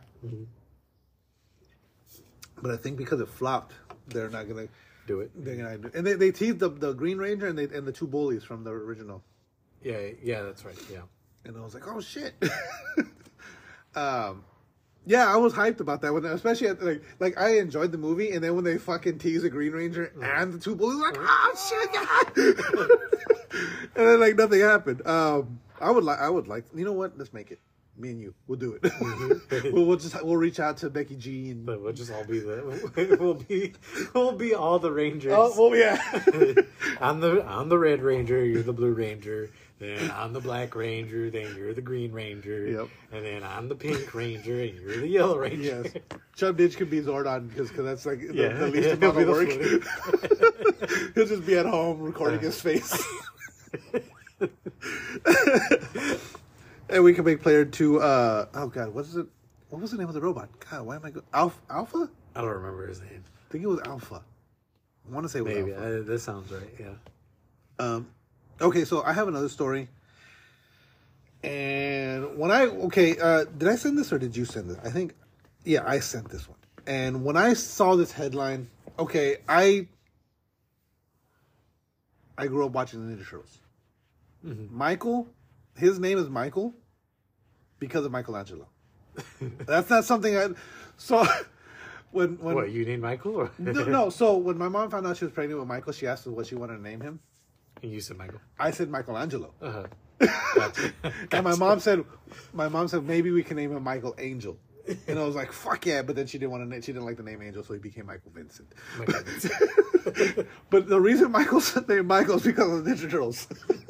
But I think because it flopped, they're not gonna. Do it. They're gonna do it. And they teased the Green Ranger and the two bullies from the original. Yeah, that's right. Yeah. And I was like, oh shit. Yeah, I was hyped about that one, especially at, like I enjoyed the movie, and then when they fucking teased the Green Ranger and the two bullies, like, oh shit, yeah. And then like nothing happened. I would like, you know what? Let's make it. Me and you, we'll do it. We'll reach out to Becky G and we'll just all be we'll be all the Rangers. Oh well, yeah. I'm the Red Ranger. You're the Blue Ranger. Then I'm the Black Ranger. Then you're the Green Ranger. Yep. And then I'm the Pink Ranger, and you're the Yellow Ranger. Yes. Chub Ditch could be Zordon because that's like the least amount of work. He'll just be at home recording his face. And we can make player 2. Oh god, what is it? What was the name of the robot? God, why am I going? Alpha? I don't remember his name. I think it was Alpha. I want to say it was maybe. Alpha. That sounds right. Yeah. Okay, so I have another story. And did I send this or did you send it? I think, yeah, I sent this one. And when I saw this headline, okay, I grew up watching the Ninja Turtles. Mm-hmm. Michael, his name is Michael because of Michelangelo. That's not something when what, you named Michael? Or? No. So when my mom found out she was pregnant with Michael, she asked us what she wanted to name him. And you said Michael. I said Michelangelo. Uh-huh. Gotcha. And my mom said maybe we can name him Michael Angel. And I was like, fuck yeah, but then she didn't like the name Angel, so he became Michael Vincent. But the reason Michael's named Michael is because of the Ninja Turtles.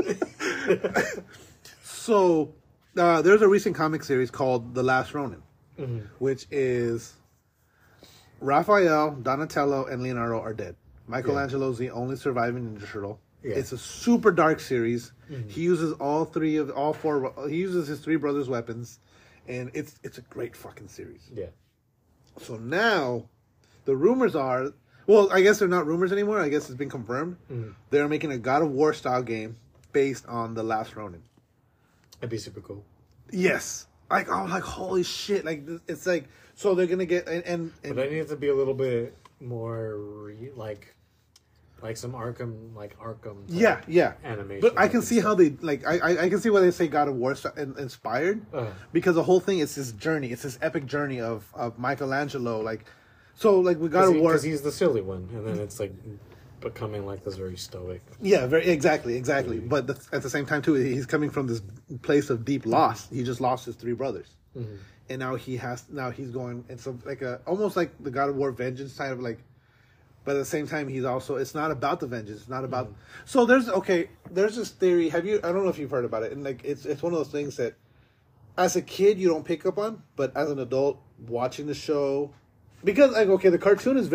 So there's a recent comic series called The Last Ronin, which is Raphael, Donatello, and Leonardo are dead. Michelangelo's the only surviving Ninja Turtle. Yeah. It's a super dark series. Mm-hmm. He uses he uses his three brothers' weapons, and it's a great fucking series. Yeah. So now, the rumors are, well, I guess they're not rumors anymore. I guess it's been confirmed. Mm-hmm. They're making a God of War style game based on The Last Ronin. That'd be super cool. Yes. Like, oh, like, holy shit. Like, it's like, so they're going to get, and but I need it to be a little bit more, like some Arkham. Yeah. Animation. But I can see how they, like, I can see why they say God of War inspired. Because the whole thing is this journey. It's this epic journey of Michelangelo. Like, so, like, we God of War. Because he's the silly one. And then it's, like, becoming, like, this very stoic. Yeah, exactly. But at the same time, too, he's coming from this place of deep loss. He just lost his three brothers. Mm-hmm. And now he's going, it's like almost like the God of War vengeance type of, like, but at the same time, it's not about the vengeance. It's not about, so there's this theory. I don't know if you've heard about it. And like, it's one of those things that as a kid, you don't pick up on, but as an adult watching the show, because like, okay, the cartoon is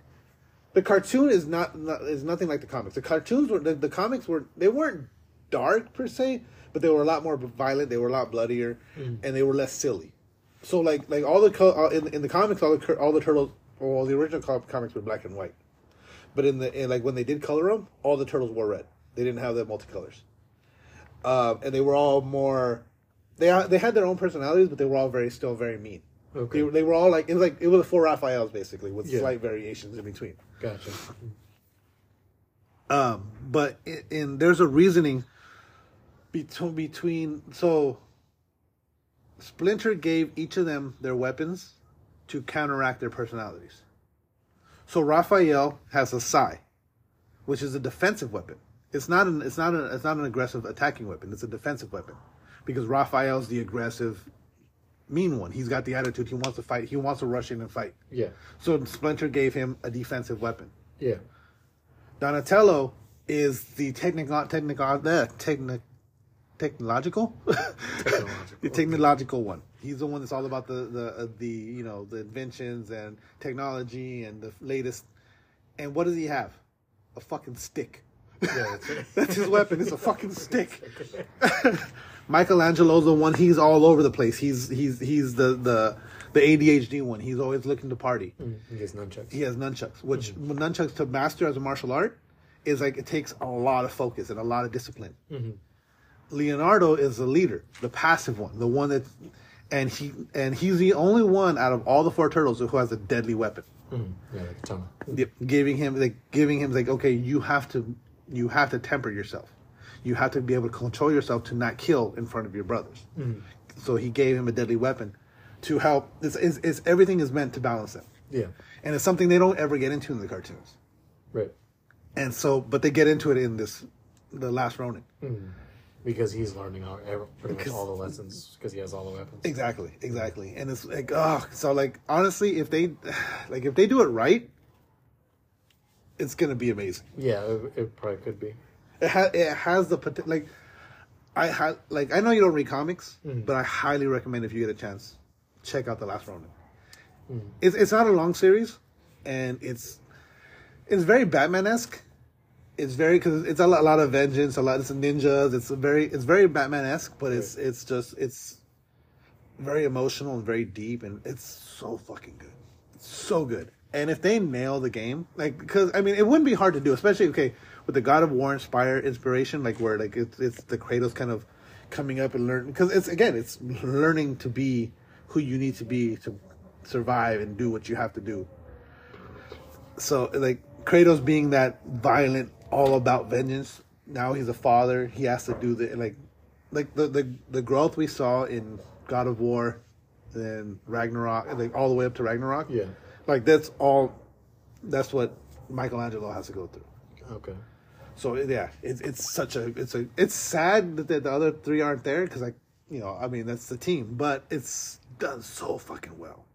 nothing like the comics. The cartoons the comics weren't dark per se, but they were a lot more violent. They were a lot bloodier, and they were less silly. So like all the in the comics, all the turtles. Well, the original comics were black and white, but like when they did color them, all the turtles were red. They didn't have the multicolors, and they were all more. They had their own personalities, but they were all still very mean. Okay. They were all like it was the four Raphaels basically with slight variations in between. Gotcha. But there's a reasoning between so. Splinter gave each of them their weapons to counteract their personalities. So Raphael has a sai, which is a defensive weapon. It's not an aggressive attacking weapon. It's a defensive weapon, because Raphael's the aggressive, mean one. He's got the attitude. He wants to fight. He wants to rush in and fight. Yeah. So Splinter gave him a defensive weapon. Yeah. Donatello is the technological the technological one. He's the one that's all about the inventions and technology and the latest. And what does he have? A fucking stick. Yeah, that's his weapon. It's a fucking stick. Michelangelo's the one. He's all over the place. He's the ADHD one. He's always looking to party. He has nunchucks. He has nunchucks, which nunchucks to master as a martial art is like it takes a lot of focus and a lot of discipline. Mm-hmm. Leonardo is the leader, the passive one, the one that, and he's the only one out of all the four turtles who has a deadly weapon. Mm-hmm. Yeah, like a katana. Giving him like, okay, you have to temper yourself. You have to be able to control yourself to not kill in front of your brothers. Mm-hmm. So he gave him a deadly weapon to help. It's everything is meant to balance them. Yeah, and it's something they don't ever get into in the cartoons. Right. And so, but they get into it in the Last Ronin. Mm-hmm. Because he's learning pretty much all the lessons because he has all the weapons. Exactly. And it's like, so like honestly, if they do it right, it's gonna be amazing. Yeah, it probably could be. It has the potential. I know you don't read comics, but I highly recommend if you get a chance, check out The Last Ronin. Mm-hmm. It's not a long series, and it's very Batman-esque. It's very, because it's a lot of vengeance, it's ninjas. It's very Batman-esque, but it's very emotional and very deep, and it's so fucking good. It's so good. And if they nail the game, like, because I mean, it wouldn't be hard to do, especially with the God of War inspiration, like where like it's the Kratos kind of coming up and learn, because it's learning to be who you need to be to survive and do what you have to do. So like Kratos being that violent, all about vengeance. Now he's a father. He has to do the growth we saw in God of War, then Ragnarok, like all the way up to Ragnarok. Yeah, like that's what Michelangelo has to go through. Okay. So yeah, it's sad that the other three aren't there because I mean that's the team, but it's done so fucking well.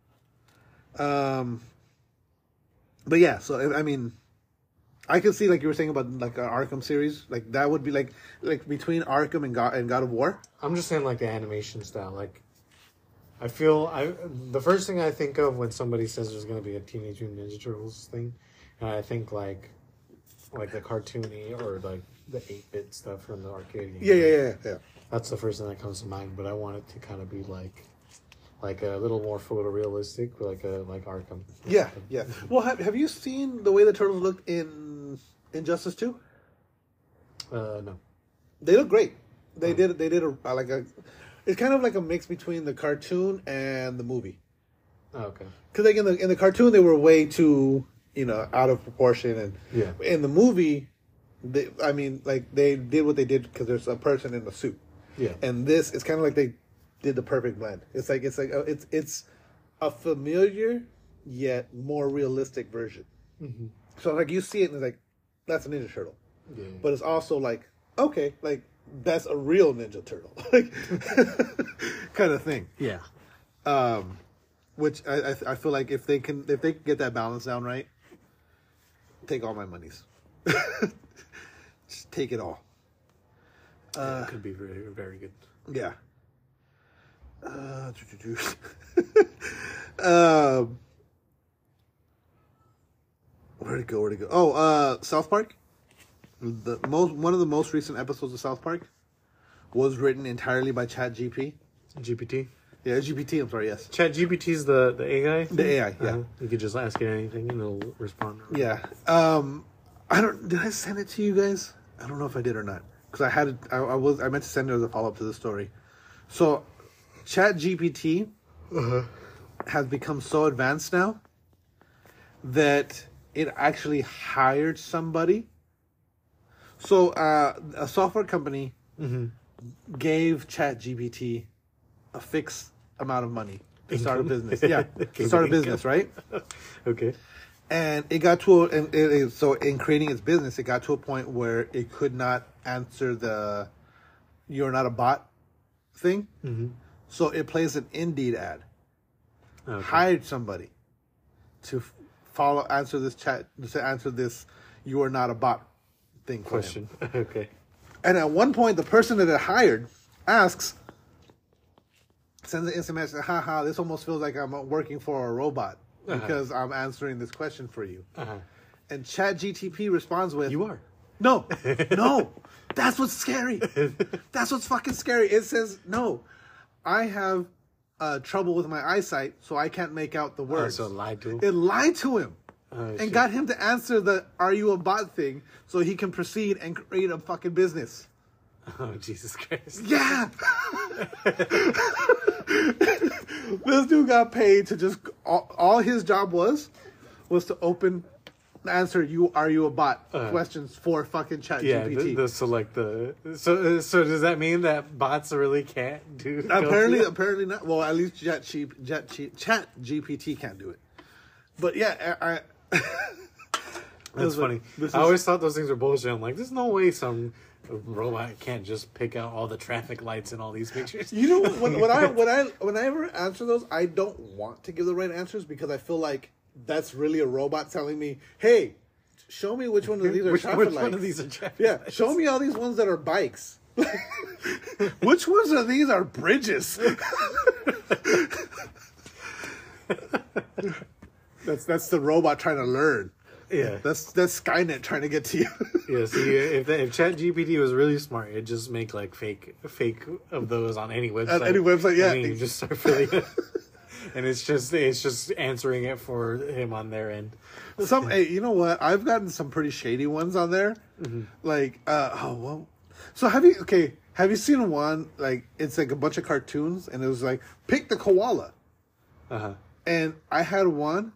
But yeah, so I mean, I can see like you were saying about like an Arkham series, like that would be like between Arkham and God of War. I'm just saying like the animation style, like I feel the first thing I think of when somebody says there's going to be a Teenage Mutant Ninja Turtles thing, and I think like the cartoony or like the 8-bit stuff from the arcade game. Yeah. That's the first thing that comes to mind. But I want it to kind of be like a little more photorealistic, like Arkham. Yeah. Well, have you seen the way the turtles look in Injustice 2? No. They look great. They did a it's kind of like a mix between the cartoon and the movie. Oh, okay. Because like in the cartoon they were way too out of proportion, and in the movie, they did what they did because there's a person in the suit. Yeah. And this it's kind of like they did the perfect blend. It's a familiar yet more realistic version. Mm-hmm. So like you see it and it's like that's a Ninja Turtle, but it's also like okay, like that's a real Ninja Turtle, like kind of thing. Yeah. Which I feel like if they can get that balance down right, take all my monies. Just take it all. It could be very, very good. Yeah. Where'd it go? Oh, South Park. One of the most recent episodes of South Park was written entirely by ChatGPT. GPT? Yeah, GPT, I'm sorry, yes. ChatGPT is the AI? The AI, yeah. You could just ask it anything and it'll respond. Yeah. Did I send it to you guys? I don't know if I did or not. Because I meant to send it as a follow-up to the story. So, ChatGPT has become so advanced now that it actually hired somebody. So, a software company gave ChatGPT a fixed amount of money to start a business. Yeah, to start a business, right? Okay. And it got to so in creating its business, it got to a point where it could not answer the "you're not a bot" thing. Mm-hmm. So it plays an Indeed ad. Okay. Hired somebody to answer this "you are not a bot" thing question. Okay. And at one point, the person that it hired sends an instant message, haha, this almost feels like I'm working for a robot because I'm answering this question for you. And ChatGPT responds with, "You are." No. That's what's scary. That's what's fucking scary. It says, no, I have trouble with my eyesight, so I can't make out the words. So it lied to him? It lied to him. And shit. Got him to answer the "are you a bot" thing so he can proceed and create a fucking business. Oh, Jesus Christ. Yeah. This dude got paid to just all his job was to answer "are you a bot" questions for fucking ChatGPT. So does that mean that bots really can't do? Apparently not. Well, at least ChatGPT can't do it. But yeah, that's funny. I always thought those things were bullshit. I'm like, there's no way some robot can't just pick out all the traffic lights in all these pictures. You know, when I ever answer those, I don't want to give the right answers because I feel like that's really a robot telling me, "Hey, show me which one of these are traffic lights. Which one of these are traffic lights? Show me all these ones that are bikes. Which ones of these are bridges?" That's the robot trying to learn. Yeah, that's Skynet trying to get to you. Yeah, see, if ChatGPT was really smart, it'd just make like fake of those on any website. On any website, yeah. And you just start filling it, and it's just answering it for him on their end. Hey, you know what? I've gotten some pretty shady ones on there. Mm-hmm. Like, So have you seen one like it's like a bunch of cartoons and it was like pick the koala. And I had one.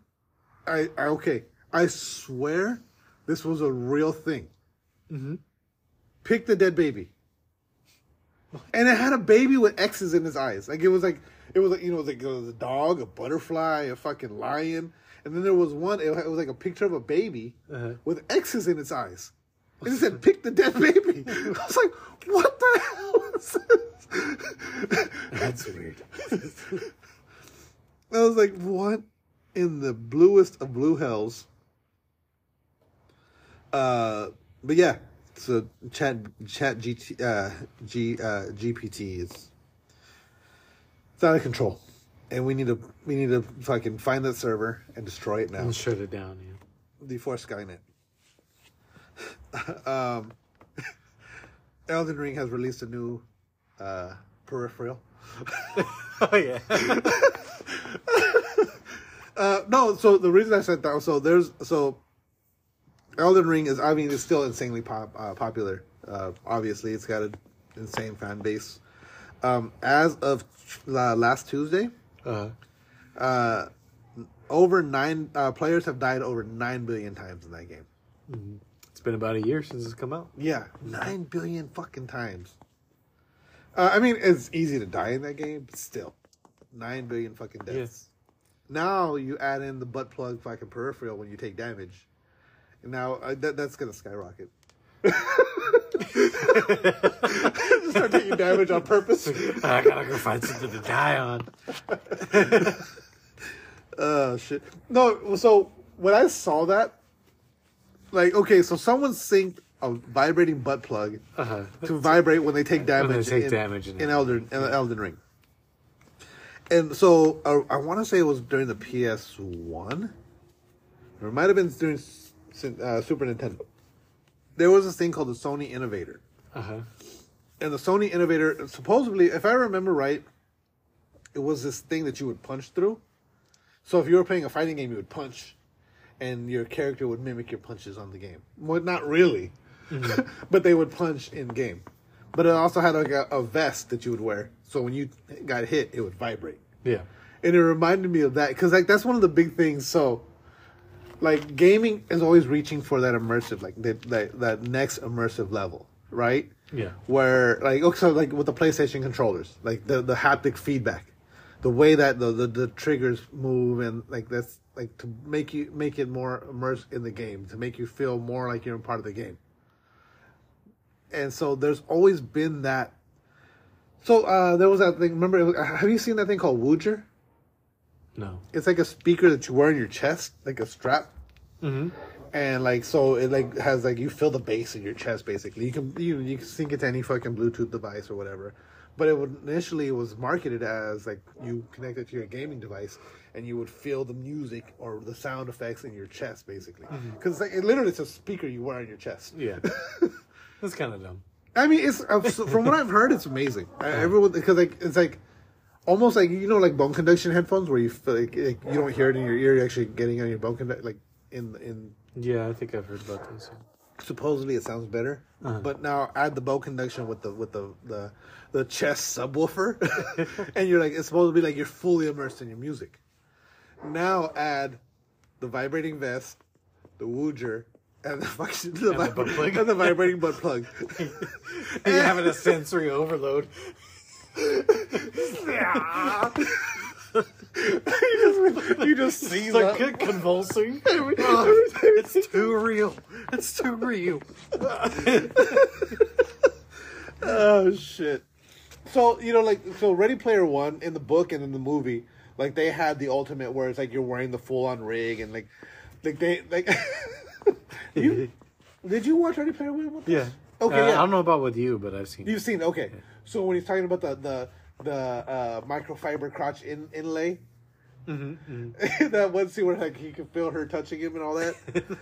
I swear this was a real thing. Mm-hmm. Pick the dead baby. And it had a baby with X's in his eyes. It was a dog, a butterfly, a fucking lion. And then there was one, it was like a picture of a baby with X's in its eyes. And it said, pick the dead baby. I was like, what the hell is this? That's weird. I was like, what in the bluest of blue hells? But yeah, so GPT is it's out of control. and we need to fucking find that server and destroy it now And shut it down. Yeah. before Skynet. Elden Ring has released a new peripheral. Oh yeah. No, so the reason I said that, so Elden Ring is, I mean, it's still insanely popular. Obviously, it's got an insane fan base. As of last Tuesday, over 9 players have died over 9 billion times in that game. Mm-hmm. It's been about a year since it's come out. Yeah, 9 billion fucking times. I mean, it's easy to die in that game, but still, 9 billion fucking deaths. Yes. Now you add in the butt plug fucking peripheral when you take damage, and now that's gonna skyrocket. Start taking damage on purpose. I gotta go find something to die on. Oh shit! No, so when I saw that, like, okay, so someone synced a vibrating butt plug to vibrate when they take damage. In Elden Ring. And so I want to say it was during the PS1, or it might have been during Super Nintendo. There was this thing called the Sony Innovator. And the Sony Innovator, supposedly, if I remember right, it was this thing that you would punch through. So if you were playing a fighting game, you would punch, and your character would mimic your punches on the game. Well, not really, but they would punch in game. But it also had like a vest that you would wear, so when you got hit, it would vibrate. Yeah. And it reminded me of that, because like that's one of the big things. So, like, gaming is always reaching for that immersive, like that next immersive level, right? Yeah. Where, like, okay, so like with the PlayStation controllers, like the haptic feedback, the way that the triggers move, and like that's like to make it more immersed in the game, to make you feel more like you're a part of the game. And so there's always been that. So there was that thing. Remember, have you seen that thing called Woojer? No. It's like a speaker that you wear in your chest, like a strap. Mm-hmm. And like, so it like has like, you feel the bass in your chest basically. You can sync it to any fucking Bluetooth device or whatever. But initially it was marketed as like you connect it to your gaming device and you would feel the music or the sound effects in your chest basically. Because like, it's a speaker you wear on your chest. Yeah. That's kind of dumb. I mean, it's from what I've heard, it's amazing. Everyone, because like it's like almost like, you know, like bone conduction headphones where you feel like you don't hear it in your ear, you're actually getting on your bone conduction, like in. Yeah, I think I've heard about this. Supposedly it sounds better, but now add the bone conduction with the chest subwoofer, and you're like, it's supposed to be like you're fully immersed in your music. Now add the vibrating vest, the Woojer, and the vibrating butt plug. And you're having a sensory overload. you just see It's like convulsing. It's too real. It's too real. Oh shit! So you know, like, so Ready Player One in the book and in the movie, like they had the ultimate where it's like you're wearing the full on rig and like they like. Did you watch Ready Player One? Yeah. Okay. Yeah. I don't know about with you, but I've seen. You've seen, okay. Yeah. So when he's talking about the microfiber crotch inlay, that one scene where like he can feel her touching him and all that.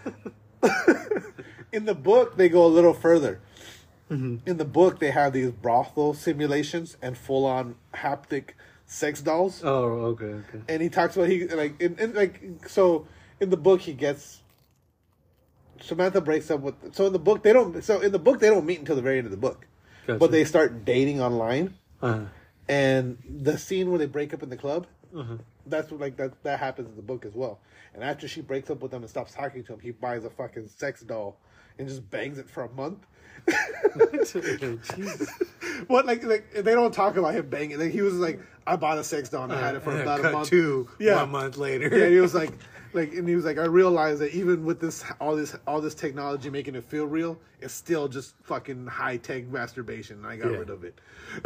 In the book, they go a little further. In the book, they have these brothel simulations and full on haptic sex dolls. Oh, okay. And he talks about so in the book he gets. Samantha breaks up with. So in the book they don't meet until the very end of the book, gotcha. But they start dating online. And the scene where they break up in the club, that's what, like that happens in the book as well. And after she breaks up with him and stops talking to him, he buys a fucking sex doll and just bangs it for a month. What like they don't talk about him banging. Like, he was like, I bought a sex doll and I had it for about a month. 1 month later. Yeah, he was like, and he was like, I realized that even with all this technology making it feel real, it's still just fucking high tech masturbation. And I got rid of it.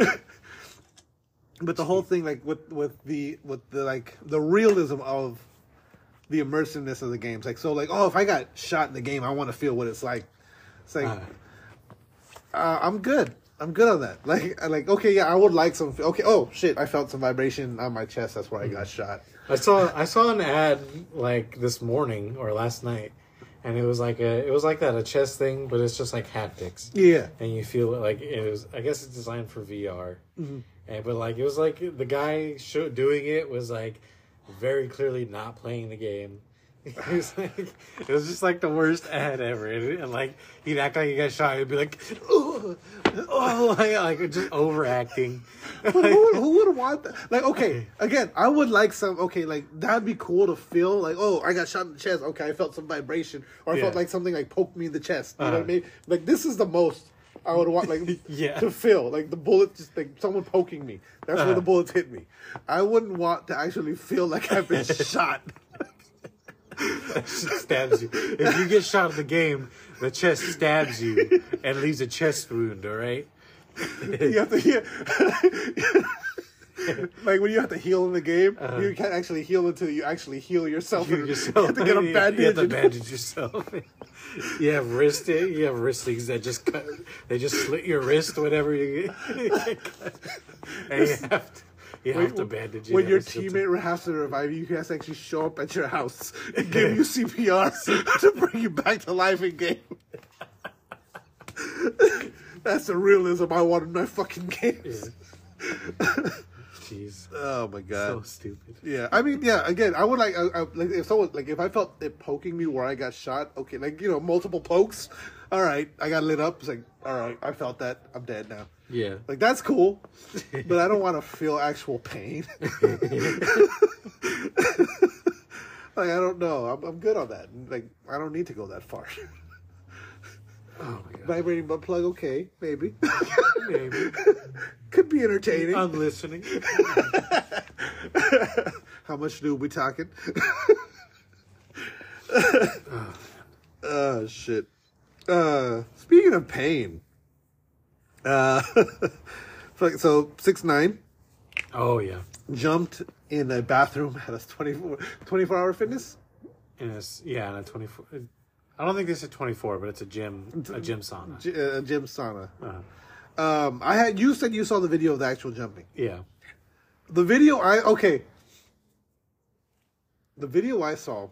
But the whole thing, like with the like the realism of the immersiveness of the games, like, so like, oh, if I got shot in the game, I want to feel what it's like. It's like, I'm good. I'm good on that. Like, okay, yeah, I would like some. Okay, oh shit, I felt some vibration on my chest. That's where I got shot. I saw an ad like this morning or last night, and it was like that a chest thing, but it's just like haptics. Yeah, and you feel it like it was. I guess it's designed for VR, and but like it was like the guy doing it was like very clearly not playing the game. It was just like the worst ad ever, and like he'd act like he got shot. He'd be like, "Oh, like just overacting." who would want that? Like, okay, again, I would like some. Okay, like that'd be cool to feel. Like, oh, I got shot in the chest. Okay, I felt some vibration, or I felt like something like poked me in the chest. You know what I mean? Like, this is the most I would want, like, to feel. Like the bullet, just like someone poking me. That's where the bullets hit me. I wouldn't want to actually feel like I've been shot. That shit stabs you. If you get shot in the game, the chest stabs you and leaves a chest wound, alright? You have to heal. Like when you have to heal in the game, you can't actually heal until you actually heal yourself. You have to get a bandage. You have to bandage yourself. You have wrist things that just cut. They just slit your wrist whenever you get cut. And you have to bandage it. When your teammate has to revive you, he has to actually show up at your house and give you CPR to bring you back to life in game. That's the realism I want in my fucking games. Yeah. Jeez. Oh my god. So stupid. Yeah, I mean, yeah. Again, I would like if someone if I felt it poking me where I got shot. Okay, like multiple pokes. All right, I got lit up. It's like, all right, I felt that. I'm dead now. Yeah. Like, that's cool, but I don't want to feel actual pain. Like, I don't know. I'm good on that. Like, I don't need to go that far. Oh my god. Vibrating butt plug, okay, maybe. Maybe. Could be entertaining. I'm listening. How much do we talking? Oh, shit. Speaking of pain, so 6ix9ine. Oh yeah. Jumped in a bathroom at a 24-hour fitness. And it's in a 24. I don't think they said 24, but it's a gym sauna. A gym sauna. You said you saw the video of the actual jumping. Yeah. The video I saw,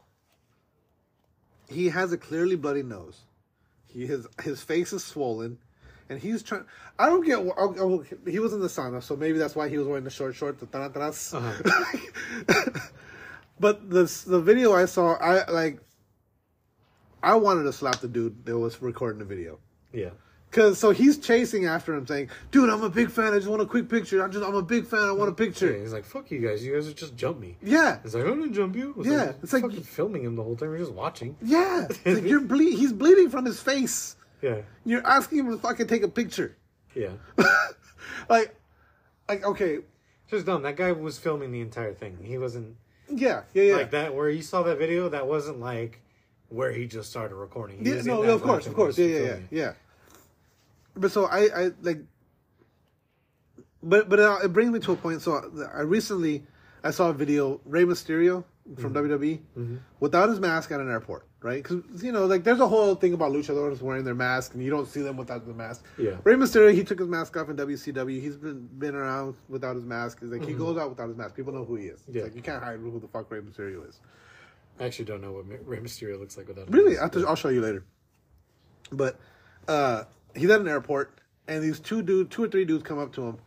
he has a clearly bloody nose. His face is swollen, and he's trying. I don't get. He was in the sauna, so maybe that's why he was wearing the short shorts. But the video I saw, I wanted to slap the dude that was recording the video. Yeah. So he's chasing after him, saying, "Dude, I'm a big fan. I just want a quick picture. I'm a big fan. I want a picture." Yeah, he's like, "Fuck you guys. You guys just jump me." Yeah. He's like, "I didn't jump you." It's like fucking filming him the whole time. We're just watching. Yeah. It's like he's bleeding from his face. Yeah. You're asking him to fucking take a picture. Yeah. like okay. It's just dumb. That guy was filming the entire thing. He wasn't. Yeah. Like that, where you saw that video, that wasn't like where he just started recording. Yeah, no, of course. Yeah. But so I like, but it brings me to a point. So I saw a video, Rey Mysterio from WWE without his mask at an airport, right? Because there's a whole thing about luchadores wearing their mask, and you don't see them without the mask. Yeah. Rey Mysterio, he took his mask off in WCW. He's been around without his mask. It's like he goes out without his mask. People know who he is. It's like you can't hide who the fuck Rey Mysterio is. I actually don't know what Rey Mysterio looks like without him. Really? I'll show you later. But he's at an airport, and these two or three dudes come up to him,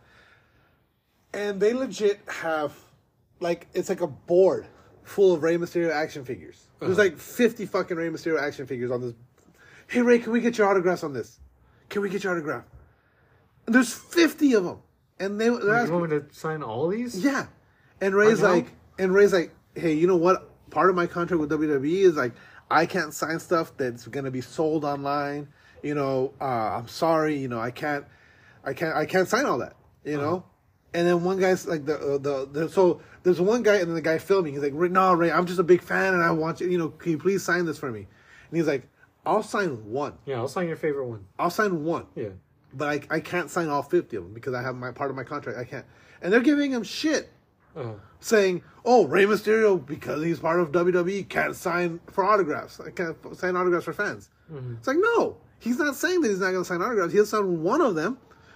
and they legit have, it's like a board full of Rey Mysterio action figures. There's like 50 fucking Rey Mysterio action figures on this. Hey, Rey, can we get your autographs on this? Can we get your autograph? And there's 50 of them. And they're asking, you want me to sign all these? Yeah. And Rey's like, hey, you know what? Part of my contract with WWE is I can't sign stuff that's going to be sold online. I'm sorry. I can't sign all that. And then one guy's like so there's one guy and then the guy filming. He's like, "No, Rey, I'm just a big fan and I want you. Can you please sign this for me?" And he's like, "I'll sign one. Yeah, I'll sign your favorite one. I'll sign one. Yeah, but I can't sign all 50 of them because I have part of my contract. I can't." And they're giving him shit. Saying, "Oh, Rey Mysterio, because he's part of WWE, can't sign for autographs. I can't sign autographs for fans." It's like, no, he's not saying that he's not going to sign autographs. He'll sign one of them,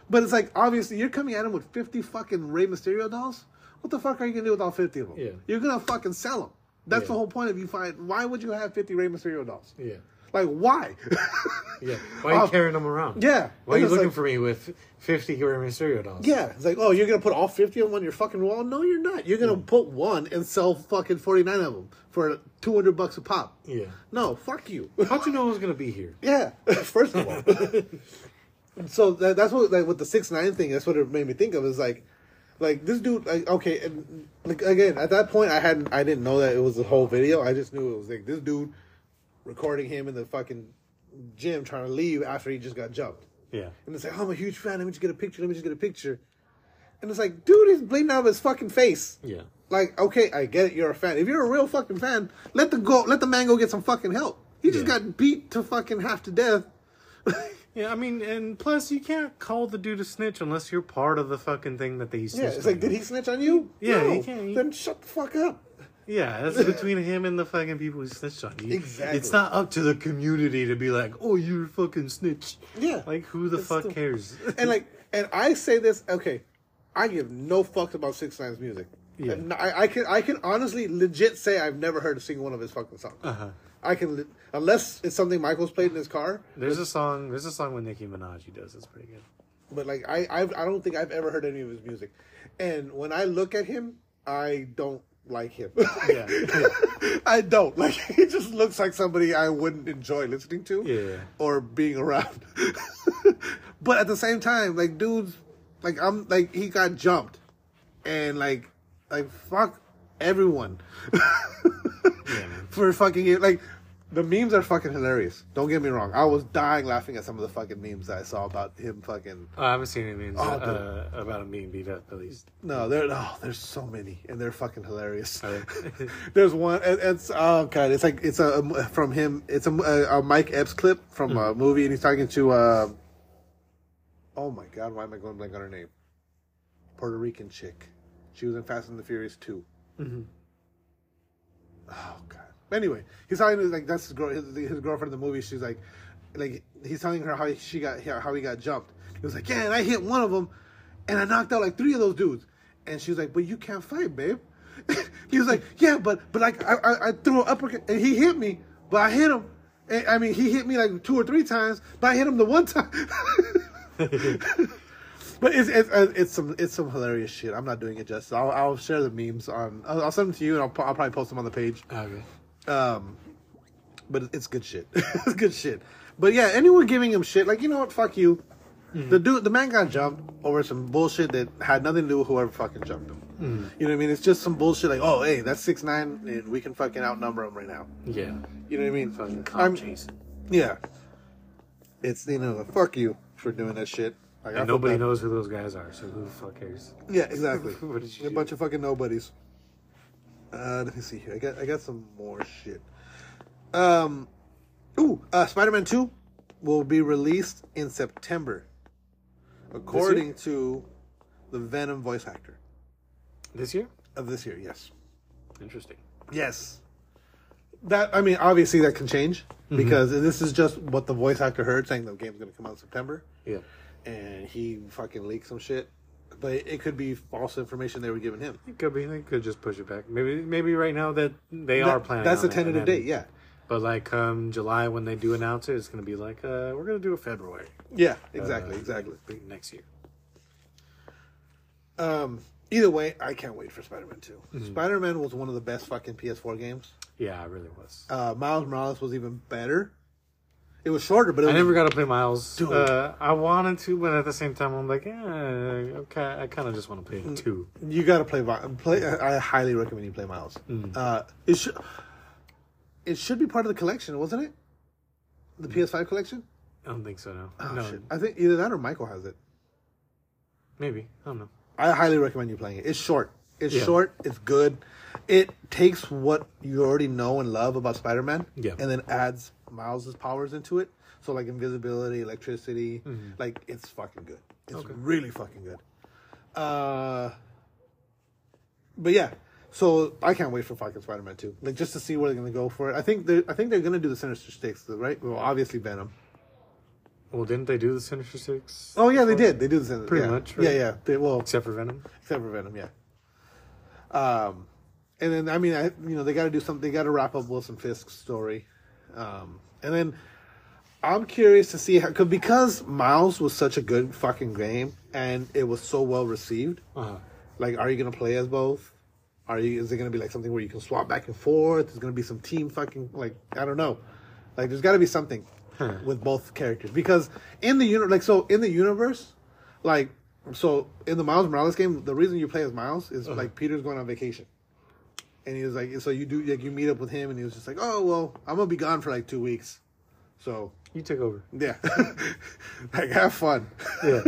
But it's like, obviously, you're coming at him with 50 fucking Rey Mysterio dolls? What the fuck are you going to do with all 50 of them? Yeah. You're going to fucking sell them. That's the whole point of you find. Why would you have 50 Rey Mysterio dolls? Yeah. Like, why? Yeah. Why are you carrying them around? Yeah. Why are you looking for me with 50 Rey Mysterio dolls? Yeah. It's like, oh, you're going to put all 50 of them on your fucking wall? No, you're not. You're going to put one and sell fucking 49 of them for $200 a pop. Yeah. No, fuck you. How'd you know I was going to be here? Yeah. First of all. So that's what, like, with the 6ix9ine thing, that's what it made me think of, is like this dude, like, okay, and like, again, at that point, I didn't know that it was the whole video. I just knew it was like this dude recording him in the fucking gym trying to leave after he just got jumped. Yeah. And it's like, oh, I'm a huge fan. Let me just get a picture. And it's like, dude, he's bleeding out of his fucking face. Yeah. Like, okay, I get it, you're a fan. If you're a real fucking fan, let the man go get some fucking help. He just got beat to fucking half to death. Yeah, I mean, and plus, you can't call the dude a snitch unless you're part of the fucking thing that he snitched. Yeah, it's like, did he snitch on you? Yeah, no, he can't. Then shut the fuck up. Yeah, that's between him and the fucking people who snitched on you. Exactly. It's not up to the community to be like, oh, you're a fucking snitch. Yeah. Like, who the fuck cares? And I say this, okay, I give no fucks about 6ix9ine's music. Yeah. And I can honestly, legit say I've never heard a single one of his fucking songs. Uh-huh. I can, unless it's something Michael's played in his car. There's a song with Nicki Minaj he does. It's pretty good. But like, I don't think I've ever heard any of his music. And when I look at him, I don't like him. Yeah. I don't. Like, he just looks like somebody I wouldn't enjoy listening to. Yeah. Or being around. But at the same time, like, dudes, like, he got jumped. And like, fuck everyone. Yeah, man. For fucking, like, the memes are fucking hilarious. Don't get me wrong. I was dying laughing at some of the fucking memes that I saw about him fucking. I haven't seen any memes Oh, about him being beat up, at least. No, there's so many, and they're fucking hilarious. Are they? There's one. It's oh god, it's a from him. It's a Mike Epps clip from a movie, and he's talking to. Oh my god, why am I going blank on her name? Puerto Rican chick. She was in Fast and the Furious 2. Mm-hmm. Oh god. Anyway, he's talking to, like, that's his girlfriend in the movie. She's like he's telling her how he got jumped. He was like, yeah, and I hit one of them, and I knocked out like 3 of those dudes. And she was like, but you can't fight, babe. He was like, yeah, but like I threw an uppercut and he hit me, but I hit him. And, I mean, he hit me like 2 or 3 times, but I hit him the one time. But it's some hilarious shit. I'm not doing it justice. I'll share the memes on. I'll send them to you, and I'll probably post them on the page. Okay. But it's good shit. It's good shit. But yeah, anyone giving him shit, like, you know what? Fuck you. Mm-hmm. The man got jumped over some bullshit that had nothing to do with whoever fucking jumped him. Mm-hmm. You know what I mean? It's just some bullshit like, oh, hey, that's 6ix9ine, and we can fucking outnumber him right now. Yeah. You know what I mean? Fucking cop chasing. Yeah. It's, you know, fuck you for doing that shit. Like, and nobody knows who those guys are, so who the fuck cares? Yeah, exactly. What did you a bunch of fucking nobodies. Let me see here. I got some more shit. Spider-Man 2 will be released in September, according to the Venom voice actor. This year? Of this year, yes. Interesting. Yes. That, I mean, obviously that can change, because this is just what the voice actor heard, saying the game's going to come out in September. Yeah. And he fucking leaked some shit. But it could be false information they were giving him. It could be. They could just push it back. Maybe right now that they are planning. That's on a tentative date, yeah. But like July when they do announce it, it's going to be like we're going to do it February. Yeah, exactly. Next year. Either way, I can't wait for Spider-Man 2. Mm-hmm. Spider-Man was one of the best fucking PS4 games. Yeah, it really was. Miles Morales was even better. It was shorter, but I never got to play Miles. I wanted to, but at the same time, I'm like, okay, I kind of just want to play 2. You got to play. I highly recommend you play Miles. It should be part of the collection, wasn't it? The PS5 collection? I don't think so. No. Oh, no. Shit. I think either that or Michael has it. Maybe. I don't know. I highly recommend you playing it. It's short. It's short. It's good. It takes what you already know and love about Spider-Man, and then adds Miles' powers into it. So like invisibility, electricity, like it's fucking good. It's really fucking good. But yeah, so I can't wait for fucking Spider-Man 2. Like just to see where they're gonna go for it. I think they're gonna do the Sinister Six, right? Well, obviously Venom. Well, didn't they do the Sinister Six? Oh yeah, they did. They do the same. Pretty yeah. much, right? Yeah. Well, Except for Venom. except for Venom, yeah. And then I mean, they got to do something. They got to wrap up Wilson Fisk's story, and then I'm curious to see how because Miles was such a good fucking game and it was so well received. Like, are you gonna play as both? Is it gonna be like something where you can swap back and forth? There's gonna be some team fucking like I don't know. Like, there's got to be something with both characters because in the universe, like. So in the Miles Morales game, the reason you play as Miles is like Peter's going on vacation, and he was like, so you meet up with him, and he was just like, oh well, I'm gonna be gone for like 2 weeks, so You took over. yeah, like have fun, Yeah.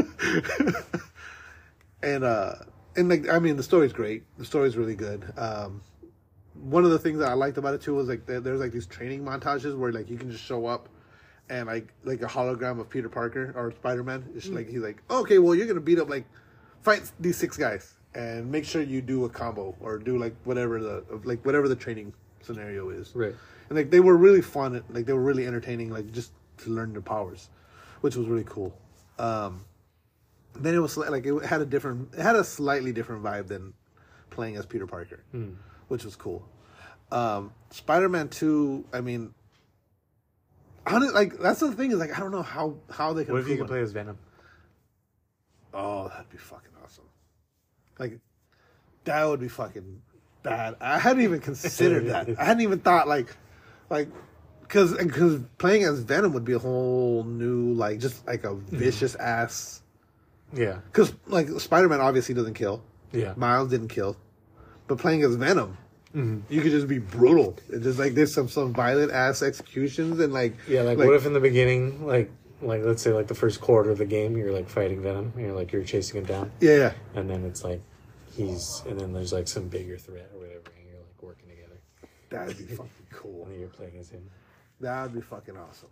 and like I mean the story's great, the story's really good. One of the things that I liked about it too was like there's like these training montages where like you can just show up. And like a hologram of Peter Parker or Spider-Man. It's like he's like, okay, well you're gonna fight these 6 guys and make sure you do a combo or do like whatever the training scenario is. Right. And like they were really fun, like they were really entertaining, like just to learn their powers, which was really cool. Then it was like it had a slightly different vibe than playing as Peter Parker, which was cool. Spider-Man 2, I mean. Like that's the thing is like I don't know how they can. What if you could play as Venom? Oh, that'd be fucking awesome. Like that would be fucking bad. I hadn't even considered that. I hadn't even thought like because playing as Venom would be a whole new like just like a vicious ass. Yeah. Because like Spider-Man obviously doesn't kill. Yeah. Miles didn't kill, but playing as Venom. You could just be brutal. It's just like there's some violent ass executions and like what if in the beginning like let's say like the first quarter of the game you're like fighting Venom and you're chasing him down and then it's like and then there's like some bigger threat or whatever and you're like working together. That'd be fucking cool. And then you're playing as him. That'd be fucking awesome.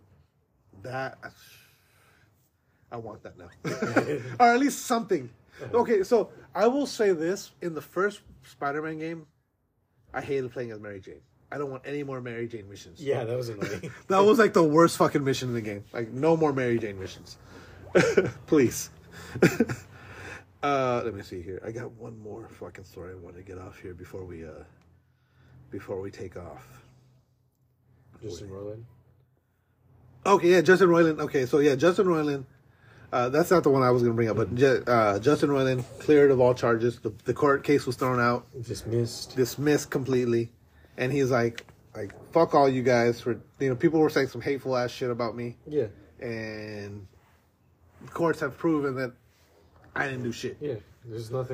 I want that now, or at least something. Okay, so I will say this: in the first Spider-Man game. I hated playing as Mary Jane. I don't want any more Mary Jane missions. Yeah, that was annoying. That was like the worst fucking mission in the game. Like, no more Mary Jane missions. Please. Let me see here. I got one more fucking story I want to get off here before we take off. Justin Roiland? Okay, yeah, Justin Roiland. Okay, so yeah, Justin Roiland. That's not the one I was going to bring up, but Justin Roiland cleared of all charges. The court case was thrown out. Dismissed completely. And he's like, fuck all you guys for, people were saying some hateful ass shit about me. Yeah. And the courts have proven that I didn't do shit. Yeah. There's no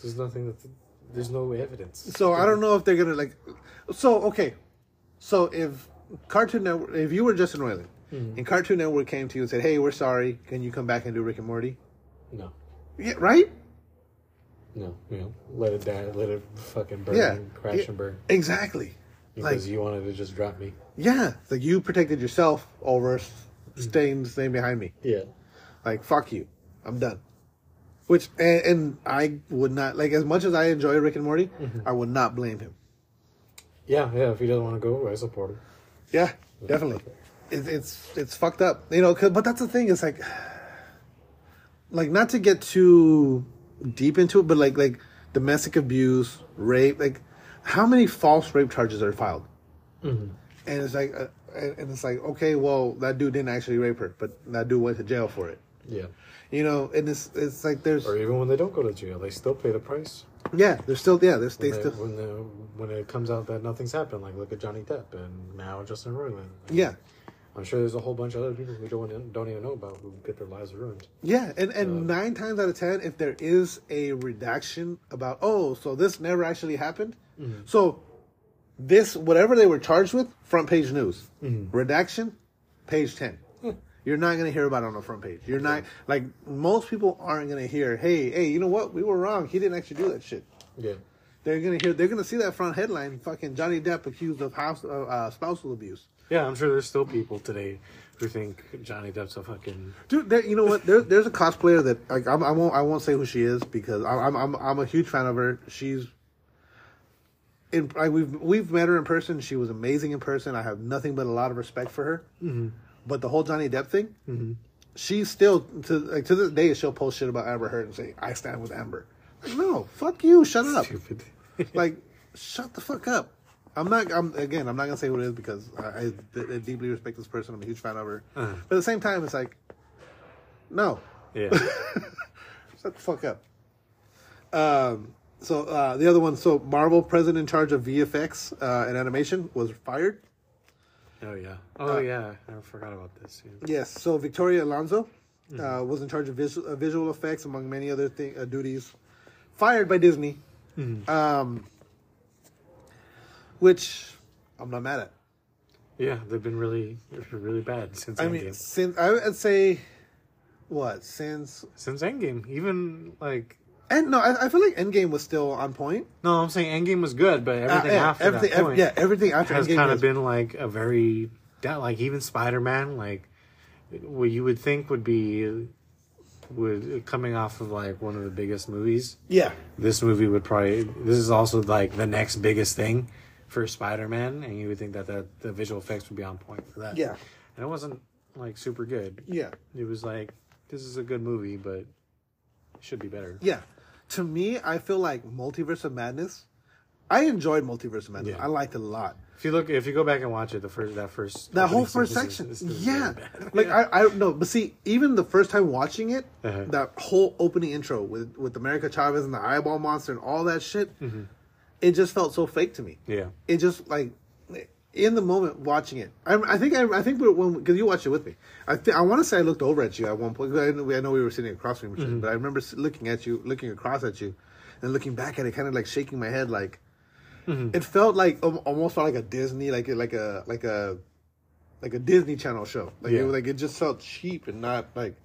evidence. So I don't know if they're going to okay. So if Cartoon Network, if you were Justin Roiland, and Cartoon Network came to you and said, hey, we're sorry. Can you come back and do Rick and Morty? No. Yeah, right? No. Let it die. Let it fucking burn, crash and burn. Exactly. Because you wanted to just drop me. Yeah. It's like you protected yourself over staying behind me. Yeah. Like, fuck you. I'm done. Which, and I would not, like, as much as I enjoy Rick and Morty, I would not blame him. Yeah. If he doesn't want to go, I support him. Yeah, definitely. It's fucked up, but that's the thing. It's like not to get too deep into it, but like domestic abuse, rape, like how many false rape charges are filed? And it's like, okay, well that dude didn't actually rape her, but that dude went to jail for it. Yeah. And it's like there's, or even when they don't go to jail, they still pay the price. Yeah, they're still, yeah, when it comes out that nothing's happened, like look at Johnny Depp and now Justin Roiland. Yeah. I'm sure there's a whole bunch of other people who don't even know about who get their lives ruined. Yeah, and 9 times out of 10, if there is a redaction about, so this never actually happened. So this, whatever they were charged with, front page news. Redaction, page 10. You're not going to hear about it on the front page. You're not, like, most people aren't going to hear, hey, you know what? We were wrong. He didn't actually do that shit. Yeah. They're going to see that front headline, fucking Johnny Depp accused of spousal abuse. Yeah, I'm sure there's still people today who think Johnny Depp's a fucking dude. You know what? There's a cosplayer that like I won't say who she is because I'm a huge fan of her. We've met her in person. She was amazing in person. I have nothing but a lot of respect for her. But the whole Johnny Depp thing, She still to this day she'll post shit about Amber Heard and say, I stand with Amber. Like, no, fuck you, shut up. Stupid. Like, shut the fuck up. I'm not gonna say who it is because I deeply respect this person. I'm a huge fan of her. But at the same time, it's like, no. Yeah. Shut the fuck up. So the other one, so Marvel president in charge of VFX and animation was fired. Oh yeah. Oh yeah. I forgot about this. Yeah. Yes. So Victoria Alonso was in charge of visual effects among many other duties. Fired by Disney. Which I'm not mad at. Yeah, they've been really bad since Endgame. I'd say, since Endgame, even like. And no, I feel like Endgame was still on point. No, I'm saying Endgame was good, but everything after that point, everything after has Endgame kind of been like a very like even Spider-Man, like what you would think would coming off of like one of the biggest movies. Yeah, this movie would probably. This is also like the next biggest thing for Spider-Man, and you would think that the visual effects would be on point for that. Yeah, and it wasn't like super good. Yeah, it was like this is a good movie, but it should be better. Yeah. To me, I feel like Multiverse of Madness. I enjoyed Multiverse of Madness. Yeah. I liked it a lot. If you go back and watch it, that whole first section, yeah. Like I no, but see, even the first time watching it, that whole opening intro with America Chavez and the eyeball monster and all that shit, it just felt so fake to me. Yeah, it just like in the moment watching it. I think because you watched it with me. I want to say I looked over at you at one point. I know we were sitting across from each other, but I remember looking across at you, and looking back at it, kind of like shaking my head, like it felt like almost felt like a Disney, like a Disney Channel show. Like it just felt cheap and not like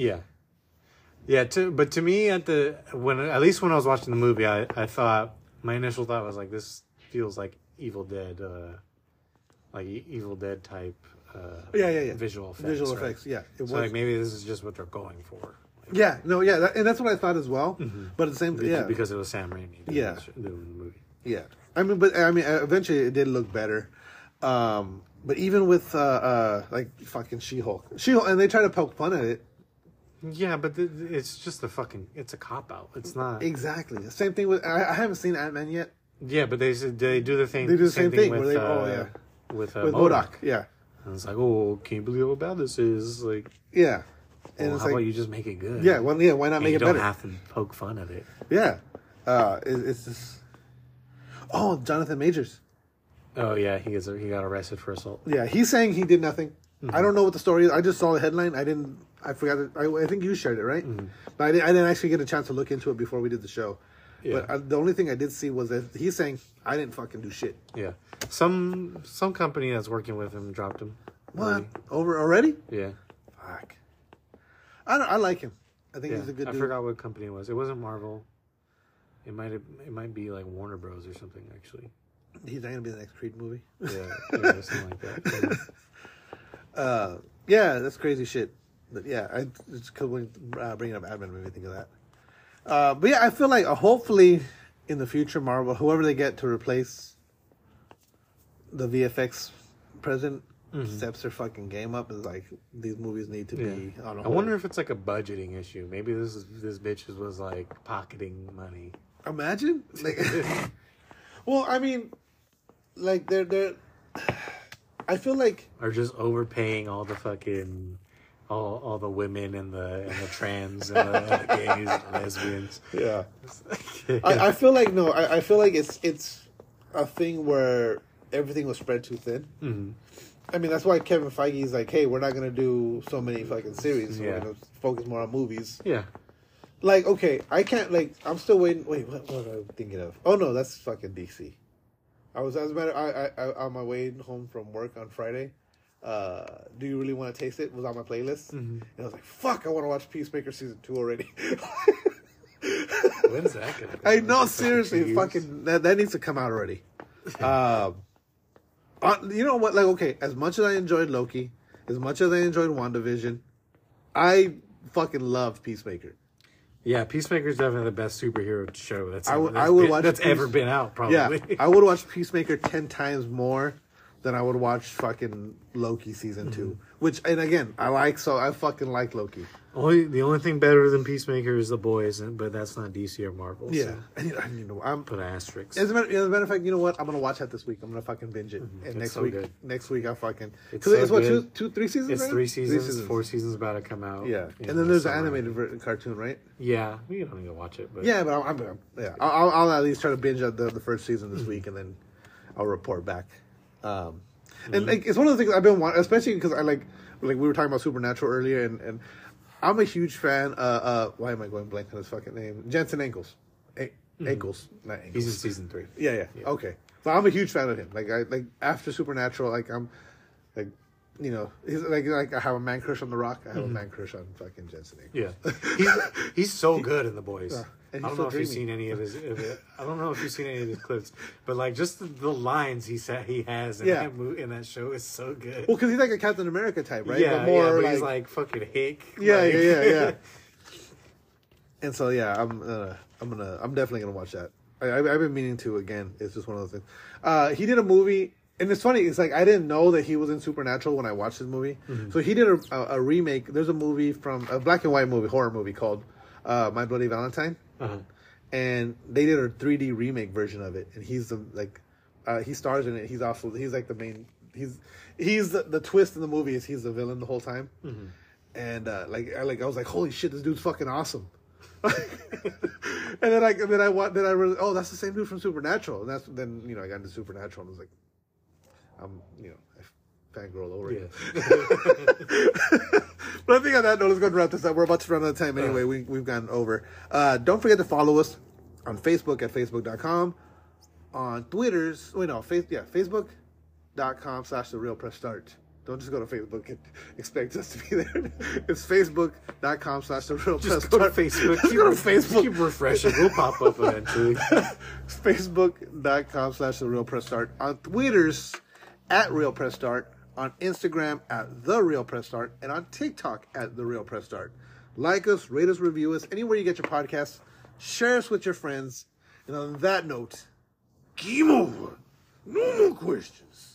But to me, at least when I was watching the movie, I thought my initial thought was like this feels like Evil Dead. Like Evil Dead type visual effects. Yeah. It was like maybe this is just what they're going for. Like, and that's what I thought as well. But at the same time, because it was Sam Raimi doing the movie. Yeah. Eventually it did look better. But even with like fucking She-Hulk, and they try to poke fun at it. Yeah, but it's just it's a cop out. It's not exactly the same thing with. I haven't seen Ant-Man yet. Yeah, but they do the thing. They do the same thing with, with MODOK. Yeah, and it's like, oh, can you believe how bad this is? Like, yeah, and how about you just make it good? Yeah, why not make it better? You don't have to poke fun at it. Yeah, it's just. Oh, Jonathan Majors. Oh yeah, he got arrested for assault. Yeah, he's saying he did nothing. I don't know what the story is. I just saw the headline. I forgot it. I think you shared it, right? But I didn't actually get a chance to look into it before we did the show. Yeah. But the only thing I did see was that he's saying, I didn't fucking do shit. Yeah. Some company that's working with him dropped him. What? Over already? Yeah. Fuck. I like him. I think he's a good dude. I forgot what company it was. It wasn't Marvel. It might be like Warner Bros. Or something, actually. He's not going to be the next Creed movie? Yeah, something like that. Yeah, that's crazy shit. But yeah, I just bringing up admin made me think of that. But yeah, I feel like hopefully in the future, Marvel, whoever they get to replace the VFX president, steps their fucking game up. Is like these movies need to be on a whole. I wonder if it's like a budgeting issue. Maybe this bitch was like pocketing money. Imagine, like, well, I mean, like they're. I feel like are just overpaying all the fucking. All the women and the trans and the gays and lesbians. Yeah, I feel like I feel like it's a thing where everything was spread too thin. I mean, that's why Kevin Feige's like, hey, we're not gonna do so many fucking series. So we're gonna focus more on movies. Yeah. Like, okay, I can't I'm still waiting. Wait, what was I thinking of? Oh no, that's fucking DC. I on my way home from work on Friday. Do you really want to taste it? Was on my playlist, and I was like, "Fuck! I want to watch Peacemaker season 2 already." When's that gonna I know, seriously, fucking that needs to come out already. You know what? Like, okay, as much as I enjoyed Loki, as much as I enjoyed WandaVision, I fucking loved Peacemaker. Yeah, Peacemaker's definitely the best superhero show that's ever been out. Probably. Yeah, I would watch Peacemaker 10 times more then I would watch fucking Loki season 2. Which, and again, I fucking like Loki. The only thing better than Peacemaker is The Boys, but that's not DC or Marvel. Yeah, So I'm put an asterisk. As a matter of fact, you know what? I'm gonna watch that this week. I'm gonna fucking binge it. And It's so good. next week I fucking It's because so it's good. what 3 seasons. It's right? 3 seasons. 4 seasons about to come out. Yeah, in and then there's the summer. animated cartoon, right? Yeah, we don't need to watch it. But Yeah, but I'll at least try to binge the first season this week, and then I'll report back. And like it's one of the things I've been wanting, especially because I like we were talking about Supernatural earlier, and I'm a huge fan. Why am I going blank on his fucking name? Jensen Ackles. Ackles, not Ackles. he's in season 3. Yeah. Okay. So I'm a huge fan of him. Like after Supernatural, like I'm like, you know, he's like I have a man crush on The Rock. I have a man crush on fucking Jensen Ackles. Yeah, he's so good in The Boys. And I he's don't know so if you've dreamy. seen any of his. I don't know if you've seen any of his clips, but like just the lines he has in in that show is so good. Well, because he's like a Captain America type, right? Yeah, but more but he's like fucking hick. Yeah, like, yeah. And so I'm definitely gonna watch that. I've been meaning to again. It's just one of those things. He did a movie, and it's funny. It's like I didn't know that he was in Supernatural when I watched his movie. So he did a remake. There's a movie from a black and white horror movie called My Bloody Valentine, and they did a 3D remake version of it. And he's he stars in it. He's like the main. He's the twist in the movie is he's the villain the whole time. And I was like, holy shit, this dude's fucking awesome. And then I realized, oh, that's the same dude from Supernatural. And then I got into Supernatural and was like, I fangirl over it. But I think on that note, let's go and wrap this up. We're about to run out of time anyway. We've gone over. Don't forget to follow us on Facebook at facebook.com. On Twitter's, Facebook.com/TheRealPressStart. Don't just go to Facebook and expect us to be there. It's Facebook.com/TheRealPressStart. Just go to Facebook. Just go to Facebook. Keep refreshing. We'll pop up eventually. Facebook.com/TheRealPressStart. On Twitter's at RealPressStart. On Instagram at TheRealPressStart. And on TikTok at TheRealPressStart. Like us, rate us, review us. Anywhere you get your podcasts. Share us with your friends. And on that note, game over. No more questions.